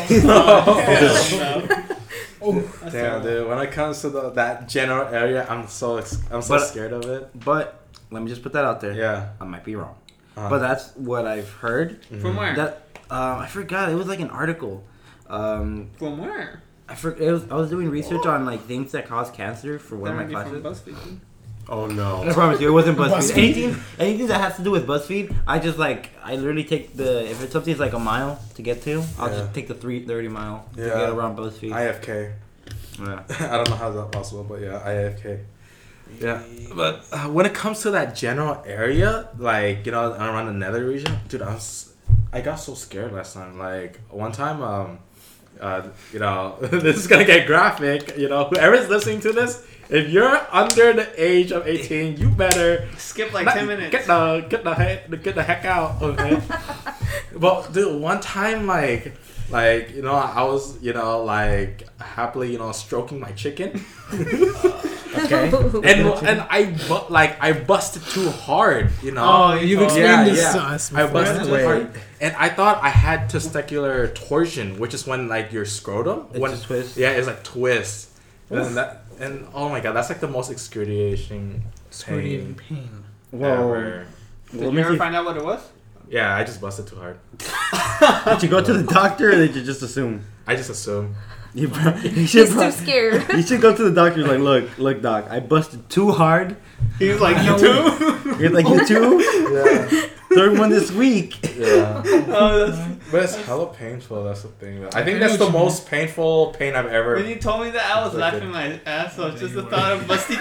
Oh, That's Damn, terrible. dude. When it comes to the, that general area, I'm so ex- I'm so But- scared of it. but let me just put that out there. Yeah. I might be wrong, Uh-huh. but that's what I've heard. From where? That uh, I forgot. It was like an article. Um, From where? I for, it was, I was doing research on like things that cause cancer for one That of might my be from classes. BuzzFeed. Oh no. I promise you, it wasn't BuzzFeed. BuzzFeed? Anything, anything that has to do with BuzzFeed, I just like, I literally take the, if it's something's like a mile to get to, I'll Yeah. just take the three thirty mile to Yeah. get around BuzzFeed. I F K. yeah. I don't know how that's possible, but yeah, I F K. Yeah, but uh, when it comes to that general area, like you know, around the nether region, dude, I was, I got so scared last time. Like one time, um, uh, you know, this is gonna get graphic. You know, whoever's listening to this, if you're under the age of eighteen, you better Skip like not- ten minutes. Get the get the heck get the heck out. Okay. But dude, one time, like. Like, you know, I was, you know, like, happily, you know, stroking my chicken. Okay. and and I, bu- like, I busted too hard, you know? Oh, You've Oh, explained yeah, this yeah. to us I before. busted too Wait. hard. And I thought I had testicular torsion, which is when, like, your scrotum... It's when, just twist. Yeah, it's like twist. And, that, and, oh my god, that's like the most excruciating Excruciating pain pain. Whoa. ever. Did Let you me ever see. find out what it was? Yeah, I just busted too hard. Did you go to the doctor or did you just assume? I just assume. You, pro- you should He's pro- too scared. you should go to the doctor. Like, look, look, doc, I busted too hard. He was like, you too? You're like, you too? Yeah. Third one this week. Yeah. Oh, that's... But it's hella painful. That's the thing. I I think know that's what the you mean. most painful pain I've ever. When you told me that, I was Like laughing it. my ass off. Just the you thought of busty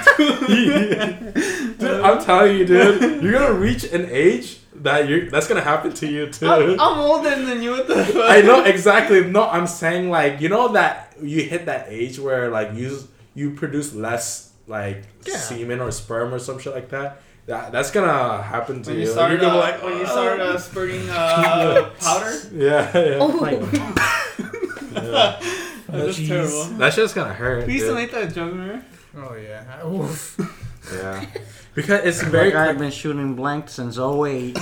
too. Dude, I'm telling you, dude, you're gonna reach an age that you that's gonna happen to you too. I'm, I'm older than you. What the fuck? I know exactly. No, I'm saying like you know that you hit that age where like you you produce less like Yeah. semen or sperm or some shit like that. That that's gonna happen to When you. you start, You're gonna uh, be like, when you "Oh." start uh, spurting uh, powder, Yeah, yeah. Oh. yeah. that's Jeez. terrible. That shit's gonna hurt. We used to dude. make that joke, remember? Oh yeah. Oof. Yeah, because it's very. Like, I've been shooting blank since oh eight.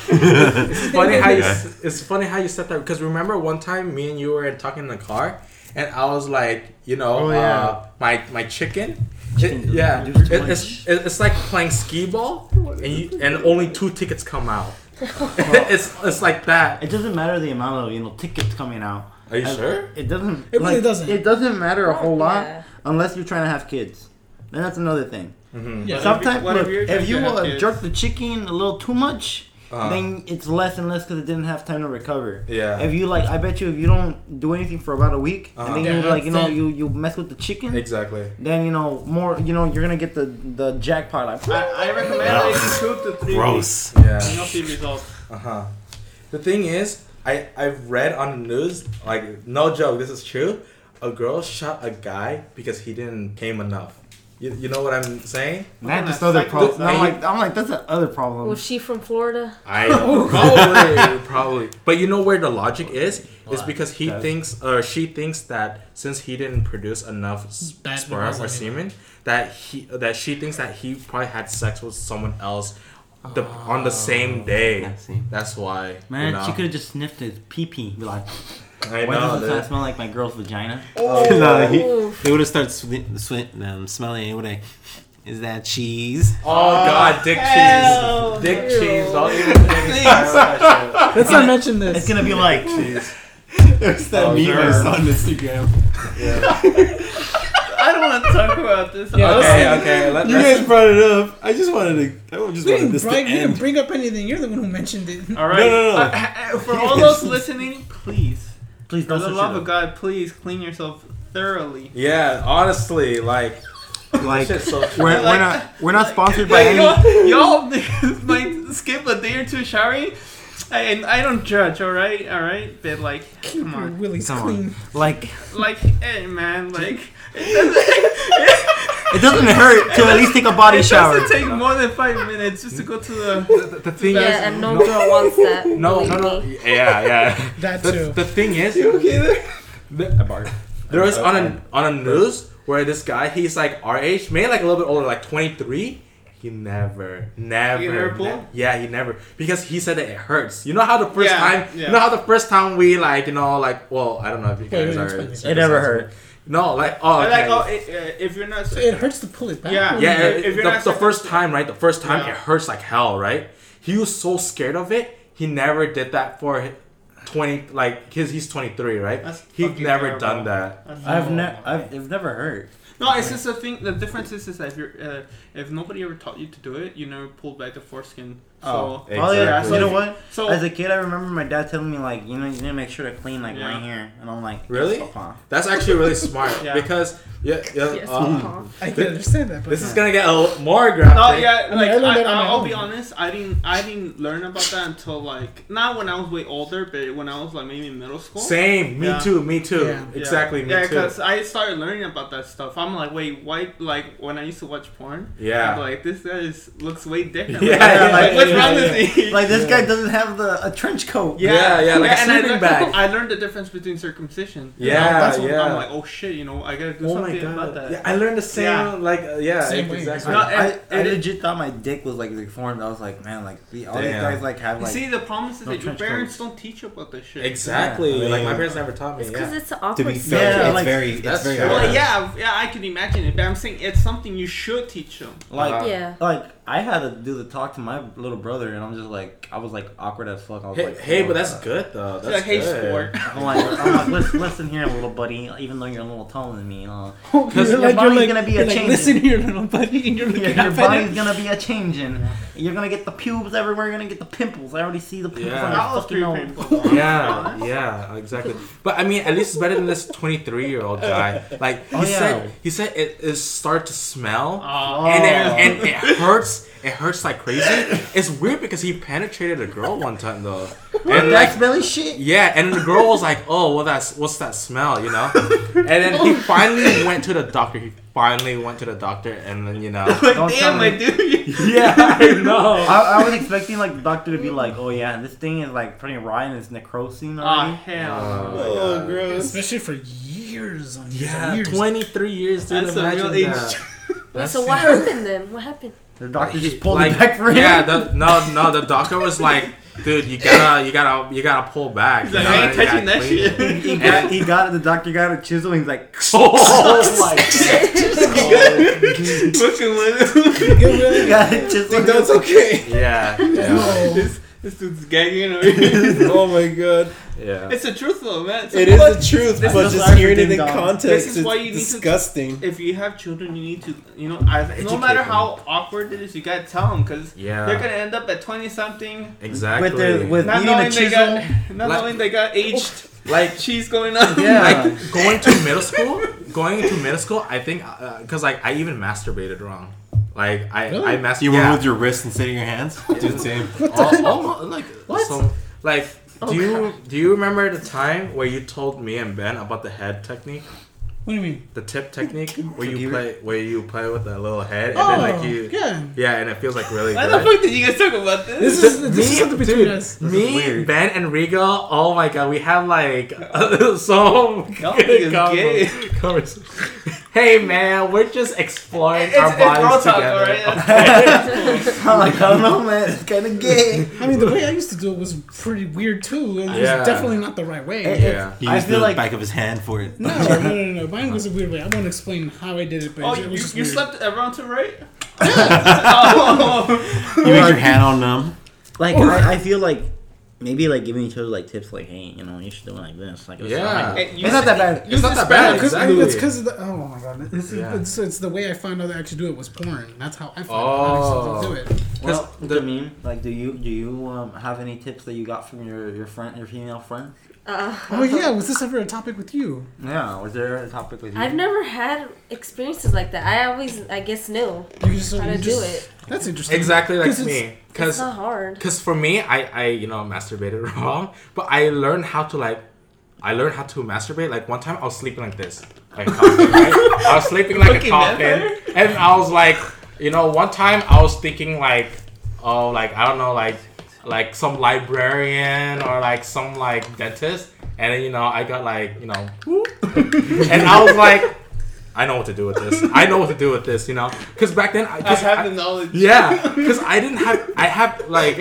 It's funny how you. s- It's funny how you said that because remember one time me and you were talking in the car, and I was like, you know, Oh, uh, yeah. my my chicken. Chicken It- yeah, produce too it, it's it, it's like playing skee ball, and you, and only two tickets come out. it's it's like that. It doesn't matter the amount of you know tickets coming out. Are you I- sure? It doesn't. It really like, doesn't. It doesn't matter a whole lot Yeah. unless you're trying to have kids. Then that's another thing. Mm-hmm. Yeah. Sometimes What if look, you're if trying you to have uh, kids? jerk the chicken a little too much, Uh-huh. then it's less and less because it didn't have time to recover. Yeah. If you like, I bet you if you don't do anything for about a week, Uh-huh. and then Yeah, you like you know then- you you mess with the chicken, Exactly. then you know more you know you're gonna get the the jackpot. Like, I, I recommend like two to three weeks. Gross. Yeah. And you'll see results. Uh huh. The thing is, I I've read on the news, like no joke, this is true. A girl shot a guy because he didn't came enough. You, you know what I'm saying? that's just What other kind of problems. psycho- I'm like I'm like that's the other problem. Was she from Florida? I probably probably. But you know where the logic is? Is Why? because he Yes. thinks or she thinks that since he didn't produce enough s- Bad sperm memories or of semen, him. that he that she thinks that he probably had sex with someone else, the on the same day. I see. That's why. Man, you know? she could have just sniffed his pee pee. Be like, I why know. does it dude. smell like my girl's vagina? No, he, Oof. they would have started swi- swi- um, smelling it. Would they? Is that cheese? Oh God, dick hell cheese, dick no. cheese. Don't even think about Let's not mention this. It's gonna be like, There's that Oh, meme sure. I saw on Instagram. I don't want to talk about this. Yeah, that. let's Okay, see. okay. Let, You let's- guys brought it up. I just wanted to. I just We wanted didn't, this to bring, we didn't end. bring up anything. You're the one who mentioned it. All right. No, no, no. Uh, uh, for all those listening, please, please for don't the switch love it of up. God, please clean yourself thoroughly. Yeah, honestly, like Like, shit's so we're, we're Like- not we're not sponsored by Like, any. y'all, y'all might skip a day or two showering, and I don't judge. All right, all right, but like, come Your on, Willie's Come on. clean. Like, like, hey man, like. It doesn't, it doesn't hurt to at least take a body it shower. doesn't take more than five minutes just to go to the. the, the thing Yeah, is, and no girl wants that. no, no, no, believe me. yeah, yeah. That The, too. the thing is, Okay, there. the, there was on a on a news where this guy, he's like our age, maybe like a little bit older, like twenty-three. He never, never, He never ne- pulled? yeah, he never, because he said that it hurts. You know how the first Yeah, time, yeah. you know how the first time we like, you know, like, well, I don't know if you Wait, guys wait, are. explain this. It never hurt. No, like, oh, I okay. like, oh, it, uh, if you're not. So it hurts to pull it back. Yeah. Yeah, If it- you're the, not the first circumcised- time, right? The first time Yeah. it hurts like hell, right? He was so scared of it. He never did that for hi- twenty, like his. He's twenty three, right? That's He's fucking never terrible. done that. That's I've terrible. never, I've, it's never hurt. No, it's just the thing. The difference is, is that if you're, uh, if nobody ever taught you to do it, you never pulled back the foreskin. So, Oh, oh yeah. Exactly. You know what? so As a kid, I remember my dad telling me like, you know, you need to make sure to clean like Yeah. right here, and I'm like, Really? yes, Papa. That's actually really smart Yeah. because yeah, yeah. Yes, uh, Papa. I can understand that. But this is gonna get a l- more graphic. no, yeah, mean, like I I learned it on my I'll own. be honest, I didn't, I didn't learn about that until like not when I was way older, but when I was like maybe in middle school. Same. Me Yeah. too. Me too. Yeah. Exactly. Yeah, Me yeah, too. because I started learning about that stuff. I'm like, wait, why? Like when I used to watch porn, Yeah. I'm like this guy is, looks way different. Yeah, like, yeah, like, yeah, what's yeah, wrong yeah. with me? Like this guy doesn't have the a trench coat. Yeah, yeah, like a and I sleeping learned, bag. I learned the difference between circumcision. You Yeah, know, that's when yeah. I'm like, oh shit, you know, I gotta do Oh my something about god. that. Yeah, I learned the same. Yeah. Like uh, yeah, Same way. exactly. No, I, and- I and it- legit thought my dick was like deformed. I was like, man, like the, all these Damn. guys like have You like. see, the problem is no that your trench parents coats. don't teach you about this shit. Exactly. Yeah. Like my parents never taught me. It's because Yeah. it's an To awkward be subject. fair, Yeah, it's like- very, it's That's very true. hard. Well, yeah, yeah, I can imagine it, but I'm saying it's something you should teach them. Like, Uh-huh. Yeah. like I had to do the talk to my little brother, and I'm just like, I was like awkward as fuck. I was Hey, like, hey, oh, but that's God. good though. It's That's like, hey, good. sport. I'm like, I'm like listen, listen here, little buddy. Even though you're a little taller than me, you know, Because your body's gonna be a you're like, change. listen here, little buddy, and you're looking your, up your at body's him. gonna be a changing. You're gonna get the pubes everywhere. You're gonna get the pimples. I already see the pimples Yeah. on That your was fucking pretty nose. painful. Yeah, yeah, exactly. But I mean, at least it's better than this twenty-three-year-old guy. Like he Oh, yeah. said, he said it is start to smell, Oh. and it, and it hurts. It hurts like crazy. It's weird because he penetrated a girl one time though, and That like smelly shit. yeah, and the girl was like, "Oh, well, that's what's that smell?" You know. And then he finally went to the doctor. He finally went to the doctor, and then you know. Like, Don't damn, tell me. my dude. Yeah, I know. I, I was expecting like the doctor to be like, oh yeah, this thing is like pretty rotten. It's necrosing Oh, already. hell. Oh, Oh, gross. Especially for years on years Yeah, on years. twenty-three years. Dude, That's a imagine real age. that. Wait, That's so what it. happened then? What happened? The doctor He- just pulled like, it back for him. Yeah, the, no, no. The doctor was like, dude, you gotta, you gotta, you gotta pull back. He's you like, know? I ain't You touching gotta that clean- shit. He got, he got the doctor got a chisel. He's like, Oh my god. Fucking with he got a chisel. That's okay. Yeah. Yeah. No. this, this dude's gagging over here. Oh my god. Yeah. It's the truth though, man. So It is what- the truth, this but is just life hearing it ding in dong. context This is is why you need to- disgusting. If you have children, you need to, you know, I, no Educate matter them. how awkward it is, you gotta tell them because Yeah. they're gonna end up at twenty something, Exactly. With the with not being a knowing they chisel. got, not Like- knowing they got aged like, cheese going on. Yeah. like going to middle school. Going into middle school, I think, because like I even masturbated wrong. Like I, Really? I masturbated. You yeah. went with your wrist instead of your hands? Do the same. Al- almost like What? So, like, Oh, do you do you remember the time where you told me and Ben about the head technique, What do you mean? the tip technique, where you Forgive play where you play with that little head and Oh, then like you yeah. yeah, and it feels like really Why the good. fuck did you guys talk about this? This is this is Me- something between dude, us. This is Me, weird. Ben, and Rigo. Oh my god, we have like so Y'all good niggas convo- gay. conversation. Hey man, we're just exploring It's, our it's bro bodies talk, together. alright? I'm like, I don't know, man. It's kind of gay. I mean, the way I used to do it was pretty weird too, and it Yeah. was definitely not the right way. It- Yeah. He I used feel the like back of his hand for it. No, no, no, no, no. Mine was a weird way. I won't explain how I did it, but Oh, it you, was just you weird. slept around to right? oh. You make your hand all numb. like I, I feel like maybe like giving each other like tips like, hey, you know, you should do it like this. Like, it's Yeah. not, Hey, you it's not that bad. It's not that Yeah, bad. 'cause- Exactly. It's because of the. Oh my god! It's, Yeah. it's, it's the way I found out to actually do it was porn. That's how I found Oh. out how to do it. Well, the- the meme. Like, do you do you um, have any tips that you got from your your friend, your female friend? Uh, Oh yeah, was this ever a topic with you? Yeah. Was there a topic with you? I've never had experiences like that. I always, I guess, knew You just, how you to just- do it. That's interesting. Exactly like 'Cause it's- me. It's Because not hard. Because for me, I, I, you know, masturbated wrong. But I learned how to, like, I learned how to masturbate. Like, one time I was sleeping like this. Like a coffin, right? I was sleeping like a Fucking coffin. vampire? And I was like, you know, one time I was thinking, like, oh, like, I don't know, like, like some librarian or, like, some, like, dentist. And then, you know, I got, like, you know, and I was like, I know what to do with this. I know what to do with this, you know? Because back then, I, I 'cause have I- the knowledge. yeah, because I didn't have. I have like.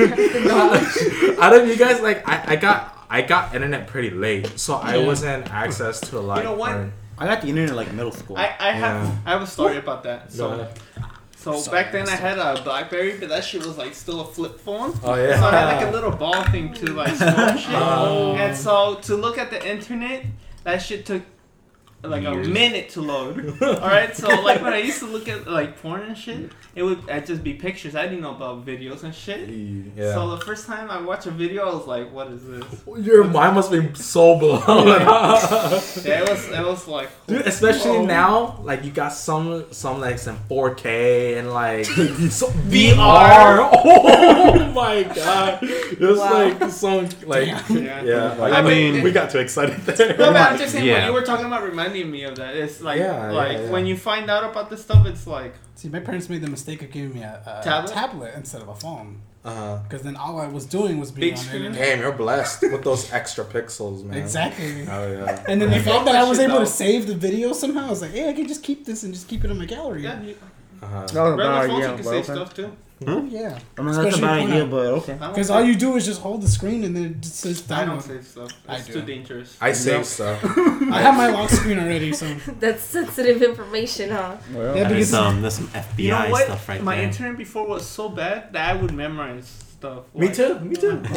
I don't. You guys like. I, I got. I got internet pretty late, so I Yeah. wasn't access to like. You know what? porn. I got the internet like middle school. I, I have Yeah. I have a story about that. Go So ahead. so Sorry, back then I had a BlackBerry, but that shit was like still a flip phone. Oh So I had yeah. like a little ball thing to like scroll shit. Oh. And so to look at the internet, that shit took like Years. a minute to load. Alright, so like when I used to look at like porn and shit, it would I'd just be pictures. I didn't know about videos and shit. Yeah. So the first time I watched a video, I was like, "What is this?" Your mind must be so blown. Yeah, it was. It was like, Dude, especially whoa. now, like you got some, some like some four K and like so V V R. R. Oh my god, it's Wow. like some like Yeah. yeah. Like, I mean- we got too excited there. No, but I'm just saying what Yeah. you were talking about reminding me of that. It's like, Yeah, like yeah, yeah. when you find out about this stuff, it's like, See, my parents made the mistake of giving me a, a Tablet? tablet instead of a phone. Uh-huh. Because then all I was doing was being Big on the screen? internet. Damn, you're blessed with those extra pixels, man. Exactly. Oh yeah. And then the You fact bought that that I was shit able to though. save the video somehow, I was like, hey, I can just keep this and just keep it in my gallery. yeah, you, Uh-huh. No, regular no, phones yeah, you can well, save okay. stuff too. Oh, yeah. I mean, that's a Especially bad porn idea, app. but okay. I don't Because save- all you do is just hold the screen and then it just says I don't download. save stuff. I It's do. too dangerous. I save stuff. I have my lock screen already, so. That's sensitive information, huh? Well, Yeah, That because is um, that's some F B I You know what? stuff right My there. internet before was so bad that I would memorize stuff. Me Like- too. Me too.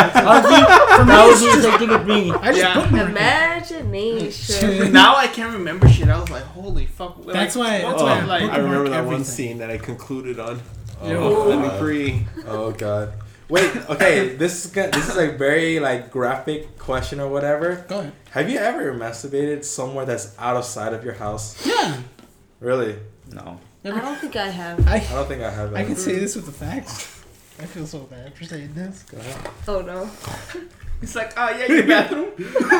that was the same thing with me. I just Yeah. bookmarked it. Imagination. Now I can't remember shit. I was like, holy fuck. Like, That's why- once that's Oh, why I'm I like, bookmark I remember that one everything. scene that I concluded on. Yo. Let me free. Oh god. Wait. Okay. This is go- this is a very like graphic question or whatever. Go ahead. Have you ever masturbated somewhere that's out of sight of your house? Yeah. Really? No. I don't think I have. I, I don't think I have. I can ever. say this with the facts. I feel so bad for saying this. Go ahead. Oh no. it's like, oh yeah, your bathroom.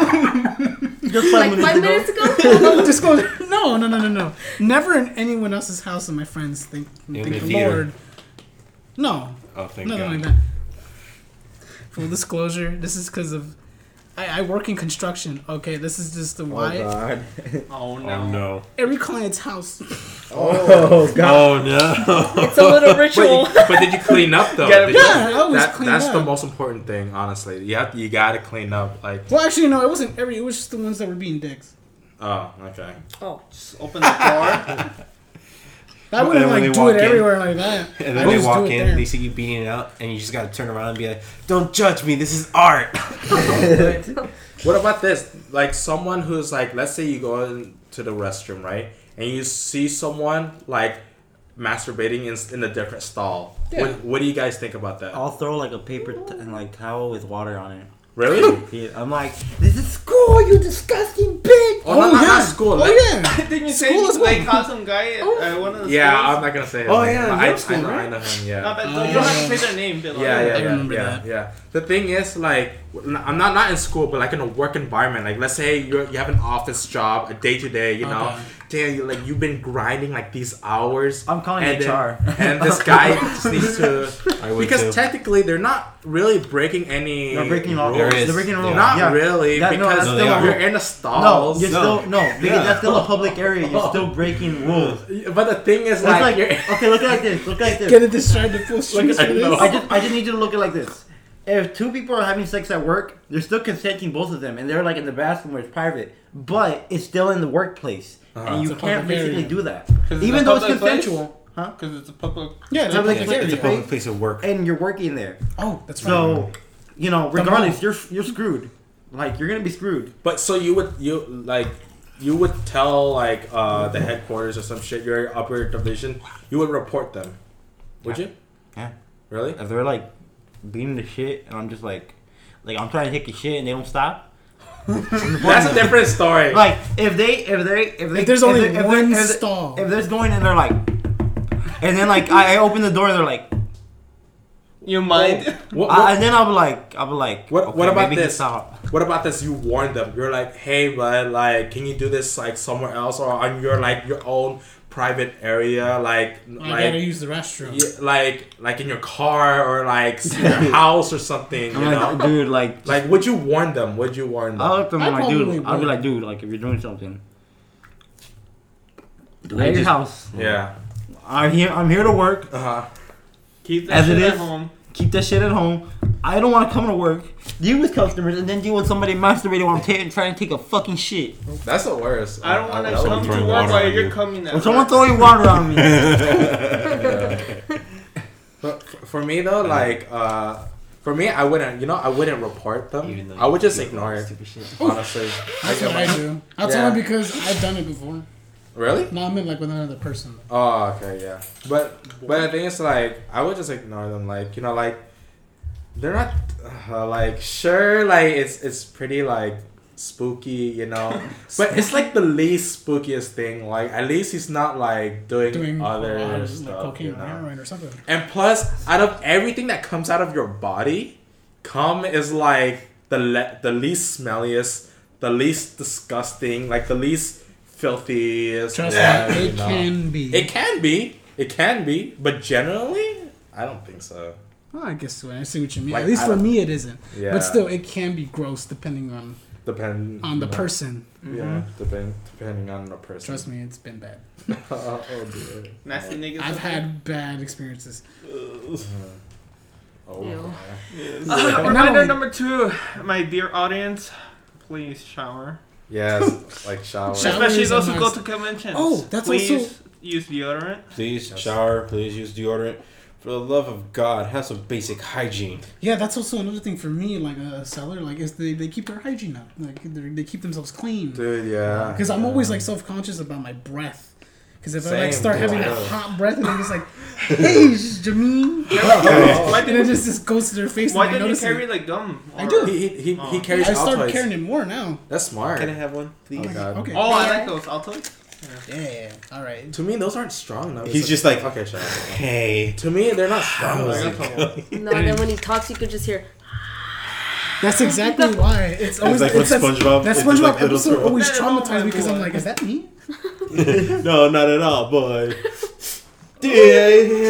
Just Like five minutes ago? no, just go. No, no, no, no, no. Never in anyone else's house and my friends think, In think the theater. Lord. No, Oh, thank nothing God. like that. Full disclosure, this is because of. I, I work in construction. Okay, this is just the Oh why. god. Oh no. Oh no. Every client's house. Oh god. Oh no. It's a little ritual. But, but did you clean up though? Gotta Did be- you- Yeah, I always that, clean that's up. the most important thing, honestly. You have you gotta clean up. Like, Well, actually, no, it wasn't every. It was just the ones that were being dicks. oh, okay. Oh, Just open the door. I wouldn't And when like they do walk it in- everywhere like that. And I then they just do walk it in, there. they see you beating it up, and you just gotta turn around and be like, "Don't judge me. This is art." What about this? Like someone who's like, let's say you go into the restroom, right, and you see someone like masturbating in in a different stall. Yeah. What, what do you guys think about that? I'll throw like a paper t- and like towel with water on it. Really? Yeah, I'm like, this is school, you disgusting bitch. Oh, no, not, not school. Oh Like- yeah. Didn't you say School as they well. caught some guy at uh, one of the Yeah, schools? I'm not gonna say. His Oh, name, yeah, but in I, middle I school, know, I right? know him. Yeah. Not bad. You don't have to say their name, but like, Yeah, yeah, I yeah, remember yeah, that. yeah. The thing is, like, I'm not not in school, but like in a work environment. Like, let's say you you have an office job, a day to day. You know, Okay. damn, you like you've been grinding like these hours. I'm calling and H R. then- and this guy just needs to I would because too. technically they're not really breaking any. They're breaking law. rules. There is. They're breaking rules. Not Yeah. really, That- no, because that's still a you're rule. in the No, stalls. you're No. still no because Yeah. that's still a public area. You're still breaking rules. But the thing is, It's like, like, you're, okay, look at it like this. Look at it like Get this. it distracted full streets I for know. this. I just I just need you to look at it like this. If two people are having sex at work, they're still consenting, both of them, and they're like in the bathroom where it's private, but it's still in the workplace, Uh-huh. and you It's a can't public basically area. do that, 'Cause it's even a though it's public place? consensual, huh? because it's a public. Yeah, it's a Public public place. It's a area. public place of work. And you're working there, Oh, that's right. so you know, regardless, mall. you're you're screwed. Like you're gonna be screwed. but so you would you like you would tell like uh the headquarters or some shit, your upper division, you would report them, would you? Yeah. Really? If they're like beating the shit, and I'm just like, like I'm trying to take a shit and they don't stop. That's a different story. Like if they if they if they If there's only if they- if one they- if they- stall. if there's going and they're like, and then like I, I open the door and they're like, You mind? what, what, I, and then I'll be like, I'll be like, What- okay, what about maybe he this? stop. what about this? You warn them. You're like, hey, but like, can you do this like somewhere else or on your like your own privite area, like I like gotta use the restroom. yeah, like like in your car or like in your house or something. You I'm like, know, dude, like, like would you warn them? Would you warn them? I'll look at them I I'm like, probably dude, I'll be would. like, dude, like if you're doing something, do I it at your just- house. Yeah. I'm here. I'm here to work. Uh huh. Keep that As shit it at is. home. Keep that shit at home. I don't want to come to work, deal with customers, and then deal with somebody masturbating while I'm ta- trying to take a fucking shit. That's the worst. I don't want to that would- come to throwing work water while on you're you. coming at Or someone work. throwing water on me. But f- for me though, like uh, for me, I wouldn't. You know, I wouldn't report them. Even though I would you just do ignore it. Stupid shit. Honestly. That's Like, what if I do. That's Yeah. only because I've done it before. Really? No, I mean like with another person. Oh, okay, yeah. But but the thing is, like, I would just ignore them. Like, you know, like they're not uh, like sure, like it's it's pretty like spooky, you know. But it's like the least spookiest thing. Like, at least he's not like doing, Doing other uh, like stuff. cocaine you or know? heroin or something. And plus, out of everything that comes out of your body, cum is like the le- the least smelliest, the least disgusting, like the least filthiest. Trust one, me, you it know. can be. It can be. It can be. But generally, I don't think so. Well, I guess I see what you mean. Like, At least I for don't- me, it isn't. Yeah. But still, it can be gross depending on Depend on the you know. person. Yeah, depend depending on the person. Trust me, it's been bad. oh, oh dear. Nasty niggas. I've out there. had bad experiences. Oh. Ew. yeah. Uh, Not reminder only- number two, my dear audience, please shower. Yes, like shower. Shower. Especially is those a who go nice- to conventions. Oh, that's please also- use deodorant. Please Yes. shower. Please use deodorant. For the love of God, have some basic hygiene. Yeah, that's also another thing for me. Like a seller, like is they, they keep their hygiene up. Like they they keep themselves clean. Dude, yeah. Because I'm yeah. always like self conscious about my breath. Because if I Same, like start dude. having a Yeah. hot breath and I'm just like, hey, Jameen, Why and did it just, just goes to their face. Why and I didn't you notice carry it. like gum? I Or- do. He, he, he, he Oh. carries I started Altoids. carrying it more now. That's smart. Can I have one, please? Oh, God. Okay. Oh, I like those Altoids. Yeah. All right. To me, those aren't strong enough. He's It's just like, okay, shut up. Hey. To me, they're not strong I enough. got some. No, and then when he talks, you could just hear. That's exactly why it's always like when it's that, SpongeBob- that it's SpongeBob like little episode girl. always Let it traumatized all me because my I'm boy. like, is that me? No, not at all, boy.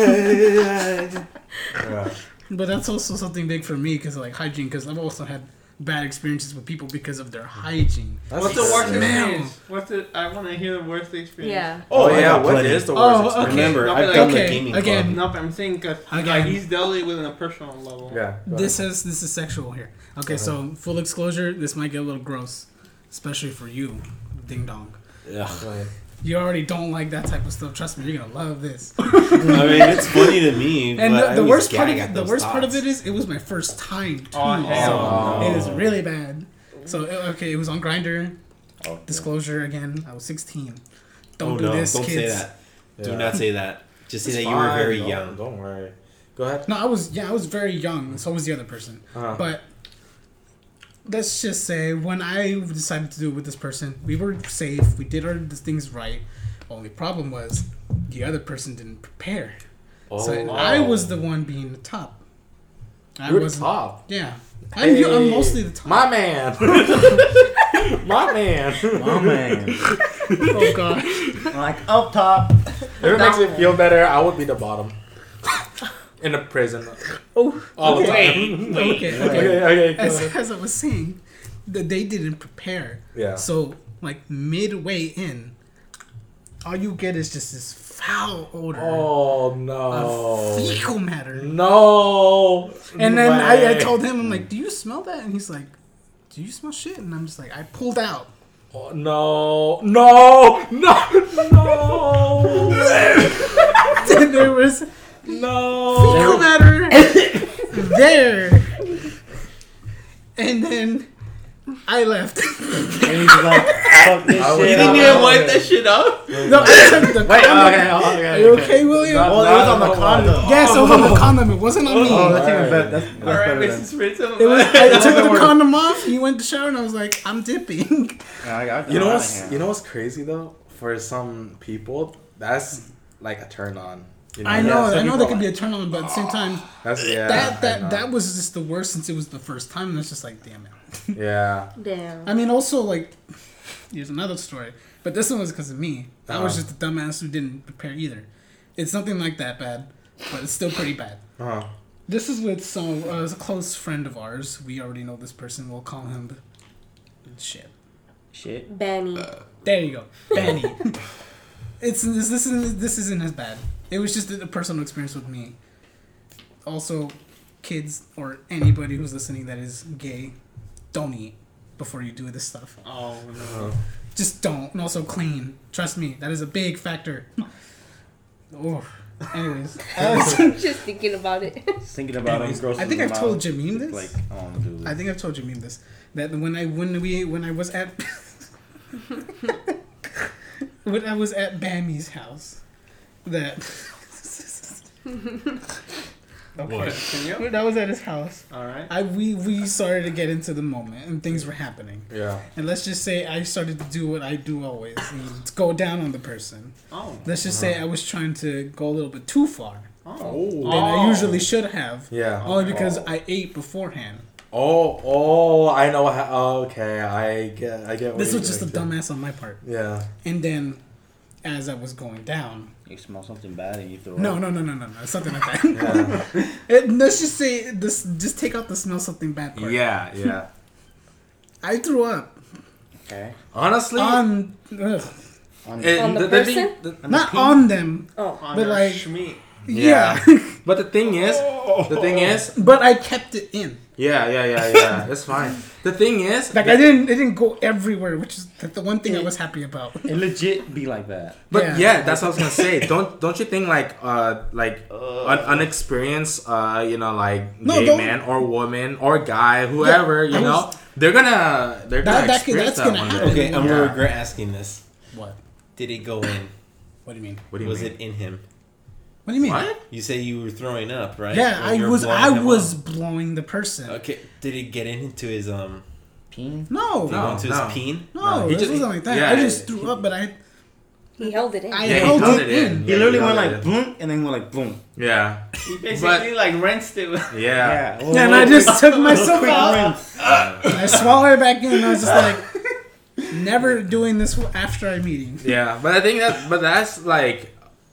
Yeah. Yeah. But that's also something big for me because like hygiene. Because I've also had bad experiences with people because of their hygiene. That's What's the worst smell. experience? What's the? I want to hear the worst experience. Yeah. Oh, I yeah, got what plenty. is the Oh, worst okay. experience? Remember, No, I've but done like- the okay, gaming again. club. No, but I'm saying because Again. like, he's dealt it with on a personal level. Yeah. go This ahead. is this is sexual here. Okay, so full disclosure, this might get a little gross, especially for you, Ding Dong. Yeah. Go ahead. You already don't like that type of stuff. Trust me, you're gonna love this. I mean, it's funny to me. And but the, I the always worst part of gag it, at the those worst part of thoughts. it is, it was my first time too. Oh, hell so no. it is really bad. So it- okay, it was on Grindr. Oh, Disclosure again, I was sixteen. Don't Oh do no! this, Don't kids. say that. Do Yeah. not say that. Just say It's that you were fine, very don't- young. Don't worry. Go ahead. No, I was yeah, I was very young. So was the other person. Uh-huh. But let's just say when I decided to do it with this person, we were safe. We did our things right. Only problem was the other person didn't prepare. So Oh. I was the one being the top. I You're the wasn't- top. Yeah, I'm, I'm Hey, mostly the top. My man. My man. Oh man, Oh god. like up top. If it makes you feel better, I would be the bottom. In the prison. Oh, All the okay. time. Okay, okay. Okay, okay. go As, ahead. as I was saying, that they didn't prepare. Yeah. So like midway in, all you get is just this foul odor Oh of no. fecal matter. No. And then I, I way. told him, I'm like, do you smell that? And he's like, do you smell shit? And I'm just like, I pulled out. Oh, no. No. No. No. And there was No. fecal matter there. And then I left. And he's like, fuck this I was- You shit. didn't Yeah. even wipe that shit up. No, I took the Wait, condom. okay, okay. Are you okay, William? Not- Well, it was not- on the not- condom. Yes, it was on the condom. It wasn't on me. Oh, that's Alright. even better. That's, that's All right, better than. Missus Ritz. It was, I took the condom off. He went to shower, and I was like, "I'm dipping." Yeah, I got You know that what's out of you hand. know what's crazy though? For some people, that's like a turn on. You I know? know, some I know people that could like- be a turn on, but at the same time, That's yeah. that I that know. that was just the worst since it was the first time, and it's just like, damn it. Yeah. Damn. I mean, also like, here's another story, but this one was because of me. I was Uh-huh. just a dumbass who didn't prepare either. It's nothing like that bad, but it's still pretty bad. Uh-huh. This is with some uh, a close friend of ours. We already know this person. We'll call him shit. Shit. Banny. There you go, Benny. It's this. This isn't. This isn't as bad. It was just a personal experience with me. Also, kids or anybody who's listening that is gay, don't eat before you do this stuff. Oh no. Uh-huh. Just don't. And also clean. Trust me, that is a big factor. Oh. Anyways, I, was- Just thinking about it. Thinking about him. Gross I think I've told Jameen this. Like, I don't wanna do this. I think I've told Jameen this. That when I when we when I was at when I was at Bammy's house, that Okay. Continue. when I was at his house, All right. I we we started to get into the moment and things were happening. Yeah. And let's just say I started to do what I do always, and go down on the person. Oh. Let's just say I was trying to go a little bit too far Oh. than I usually should have. Yeah. Only because I ate beforehand. Oh, oh, I know how. Okay, I get, I get. What This you're was just a thinking. dumbass on my part. Yeah. And then, as I was going down, You smell something bad and you throw no, up. no, no, no, no, no, something like that. Yeah. It- let's just say this. Just take out the smell something bad part. Yeah. Yeah. I threw up Okay. Honestly, on, ugh, On it- On the thing- person? the- not on them. Oh. On But your like- schmeat. Yeah, but the thing is, the thing is, but I kept it in. yeah, yeah, yeah, yeah. It's fine. The thing is, Like I didn't, it didn't go everywhere, which is the, the one thing I was happy about. It legit be like that. But Yeah. yeah. that's what I was gonna say. Don't don't you think like uh like Uh, un- unexperienced uh you know like No, gay don't- man or woman or guy whoever Yeah, I you know was- they're gonna they're That- gonna that could- experience that's that gonna one happen. day. Okay, I'm Yeah. gonna regret asking this. What? Did it go in? What do you mean? What do you Was mean? it in him? What do you mean? What? You say you were throwing up, right? Yeah, When I you were was. blowing I him was up. blowing the person. Okay, did it get into his um? Peen? No, Did it no, go into no. his peen? no, he it just- wasn't like that. yeah, I just it- threw up, but I, He held it in. I Yeah, he held, held it, it in. in. He Yeah, literally you went got like it. boom, and then went like boom. Yeah, He basically like rinsed it. with- yeah, well, Yeah, and I just took myself quick out. rinse. I swallowed it back in, and I was just like, never doing this after I'm eating. yeah. But I think that but that's like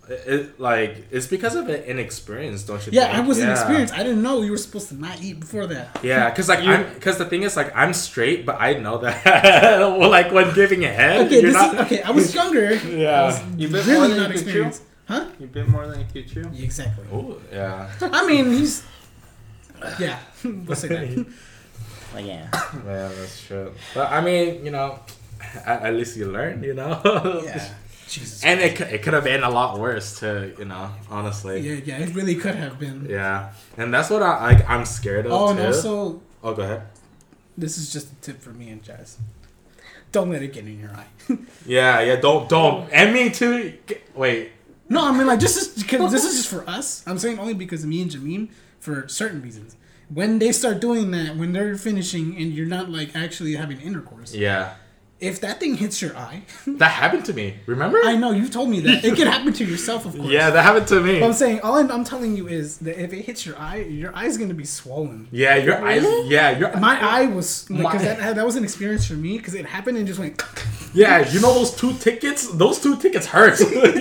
It, it like it's because of an inexperience, don't you? Yeah, think? I wasn't Yeah. experienced. I didn't know you were supposed to not eat before that. Yeah, because like I'm, because the thing is like I'm straight, but I know that well, like when giving a head, Okay, you're this not. is, okay. I was younger. Yeah. I was You bit really more than not you could chew? experienced. Huh? You bit more than you could chew. Yeah, exactly. Ooh, yeah, I mean, he's. Yeah, we'll say that. Like, yeah. man, that's true. But I mean, you know, at, at least you learn, you know. Yeah. Jesus. And it could- it could have been a lot worse too, you know. Honestly. Yeah, yeah, it really could have been. Yeah, and that's what I like. I'm scared of. Oh, too. and also, Oh, go ahead. this is just a tip for me and Jazz. Don't let it get in your eye. Yeah, yeah. Don't, don't. And me too. G- Wait. No, I mean like this is because this is just for us. I'm saying only because of me and Jameen for certain reasons. When they start doing that, when they're finishing and you're not like actually having intercourse, Yeah, if that thing hits your eye, that happened to me. Remember? I know you told me that it can happen to yourself, of course. Yeah, that happened to me. But I'm saying all I'm, I'm telling you is that if it hits your eye, your eye's gonna be swollen. Yeah, your eyes. Yeah, your. My eye was because My- that that was an experience for me because it happened and just went. Yeah, you know those two tickets. Those two tickets hurt.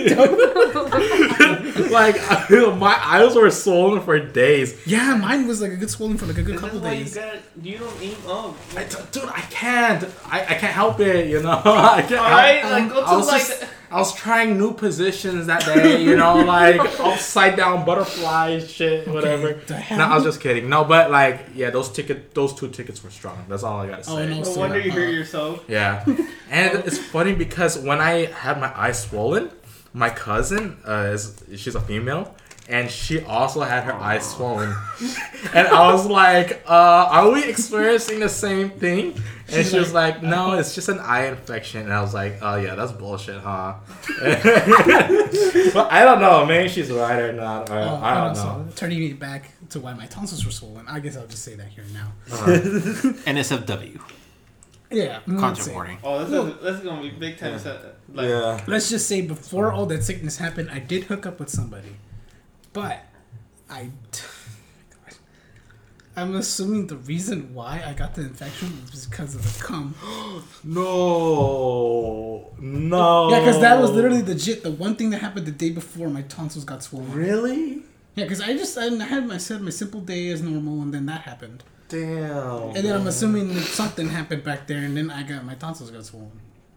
Like my eyes were swollen for days. Yeah, mine was like a good swollen for like a good This couple is why days. you got. You don't eat. Oh, I d- dude, I can't. I, I can't help it. You know. I can't. all right. I, Like go I to was like. just- I was trying new positions that day. You know, like upside down butterfly shit, whatever. the hell? No, I was just kidding. No, but like, yeah, those ticket, those two tickets were strong. That's all I gotta say. Oh, no. No wonder you hurt yourself. Yeah, and it's funny because when I had my eye swollen, my cousin, uh, is she's a female, and she also had her eye swollen, and I was like, uh, "Are we experiencing the same thing?" And She's she was like, like, "No, it's just an eye infection." And I was like, "Oh yeah, that's bullshit, huh?" But I don't know, maybe she's right or not. Or, Oh, I don't and also, know. turning it back to why my tonsils were swollen. I guess I'll just say that here now. Uh, N S F W. Yeah, let's Content say- warning. Oh, this Well- is this is gonna be big time. Set. Like, yeah. Let's just say before all that sickness happened, I did hook up with somebody, but I. I'm assuming the reason why I got the infection was because of the cum. No, no. Yeah, because that was literally legit the one thing that happened the day before my tonsils got swollen. Really. Yeah, because I just I had my said my simple day as normal, and then that happened, Damn. and then I'm assuming that something happened back there, and then I got my tonsils got swollen.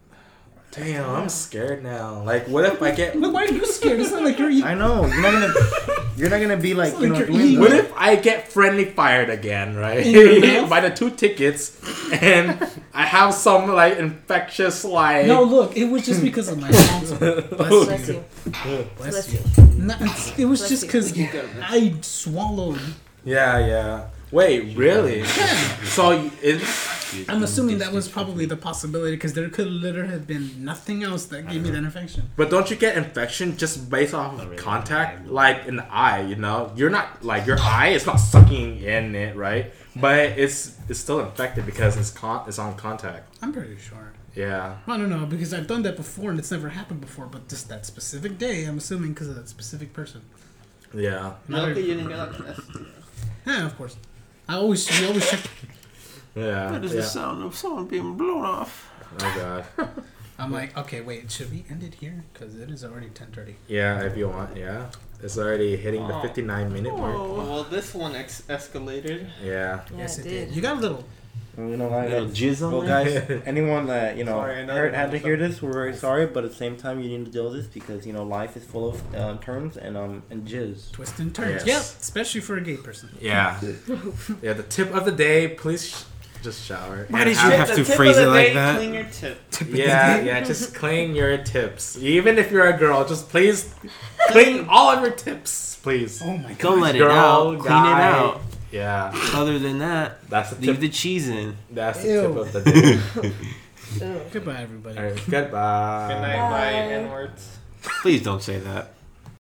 Damn, I'm scared now. Like, what if I get? Look, why are you scared? It's not like you're eating. I know you're not gonna. You're not gonna be like It's you like know you're doing. eating- What the- if I get friendly fired again, right? In your mouth? By the two tickets, and I have some like infectious like. No, look, it was just because of my tonsils. Bless you. Bless Bless you. you. No, it's- it was Bless just you. because I swallowed. Yeah, yeah. Wait, really? So it. I'm assuming that was probably the possibility because there could literally have been nothing else that gave me that infection. But don't you get infection just based off of contact, like in the eye? You know, you're not like your eye is not sucking in it, right? But it's it's still infected because it's con it's on contact. I'm pretty sure. Yeah. I don't know because I've done that before and it's never happened before. But just that specific day, I'm assuming because of that specific person. Yeah. luckily you didn't get like an S T I. Yeah, of course. I always we always check. Yeah. That is yeah. the sound of someone being blown off. Oh god. I'm like, okay, wait, should we end it here? Because it is already ten thirty. Yeah, if you want. Yeah. It's already hitting the Oh. fifty-nine minute mark. Well, this one ex- escalated. Yeah. Yeah, Yes, it it did. did. You got a little. You know, like, Little jizz on well, there? guys, anyone that you know Sorry, another heard, had to one. hear this, we're very sorry. But at the same time, you need to deal with this because you know life is full of uh, terms and um and jizz. Twists and turns. Yes. Yep, especially for a gay person. Yeah. Yeah. The tip of the day, please sh- just shower. Why And did you have The to tip phrase of the it like day, that? Clean your tip. Yeah, yeah, just clean your tips. Even if you're a girl, just please clean all of your tips, please. Oh my god. Don't let it Girl, out. Clean guy. it out. Yeah, Other than that, that's the tip. leave the cheese in. That's the Ew. tip of the day. Ew. Goodbye, everybody. All right, goodbye. Good night, Bye. bye, N words. Please don't say that.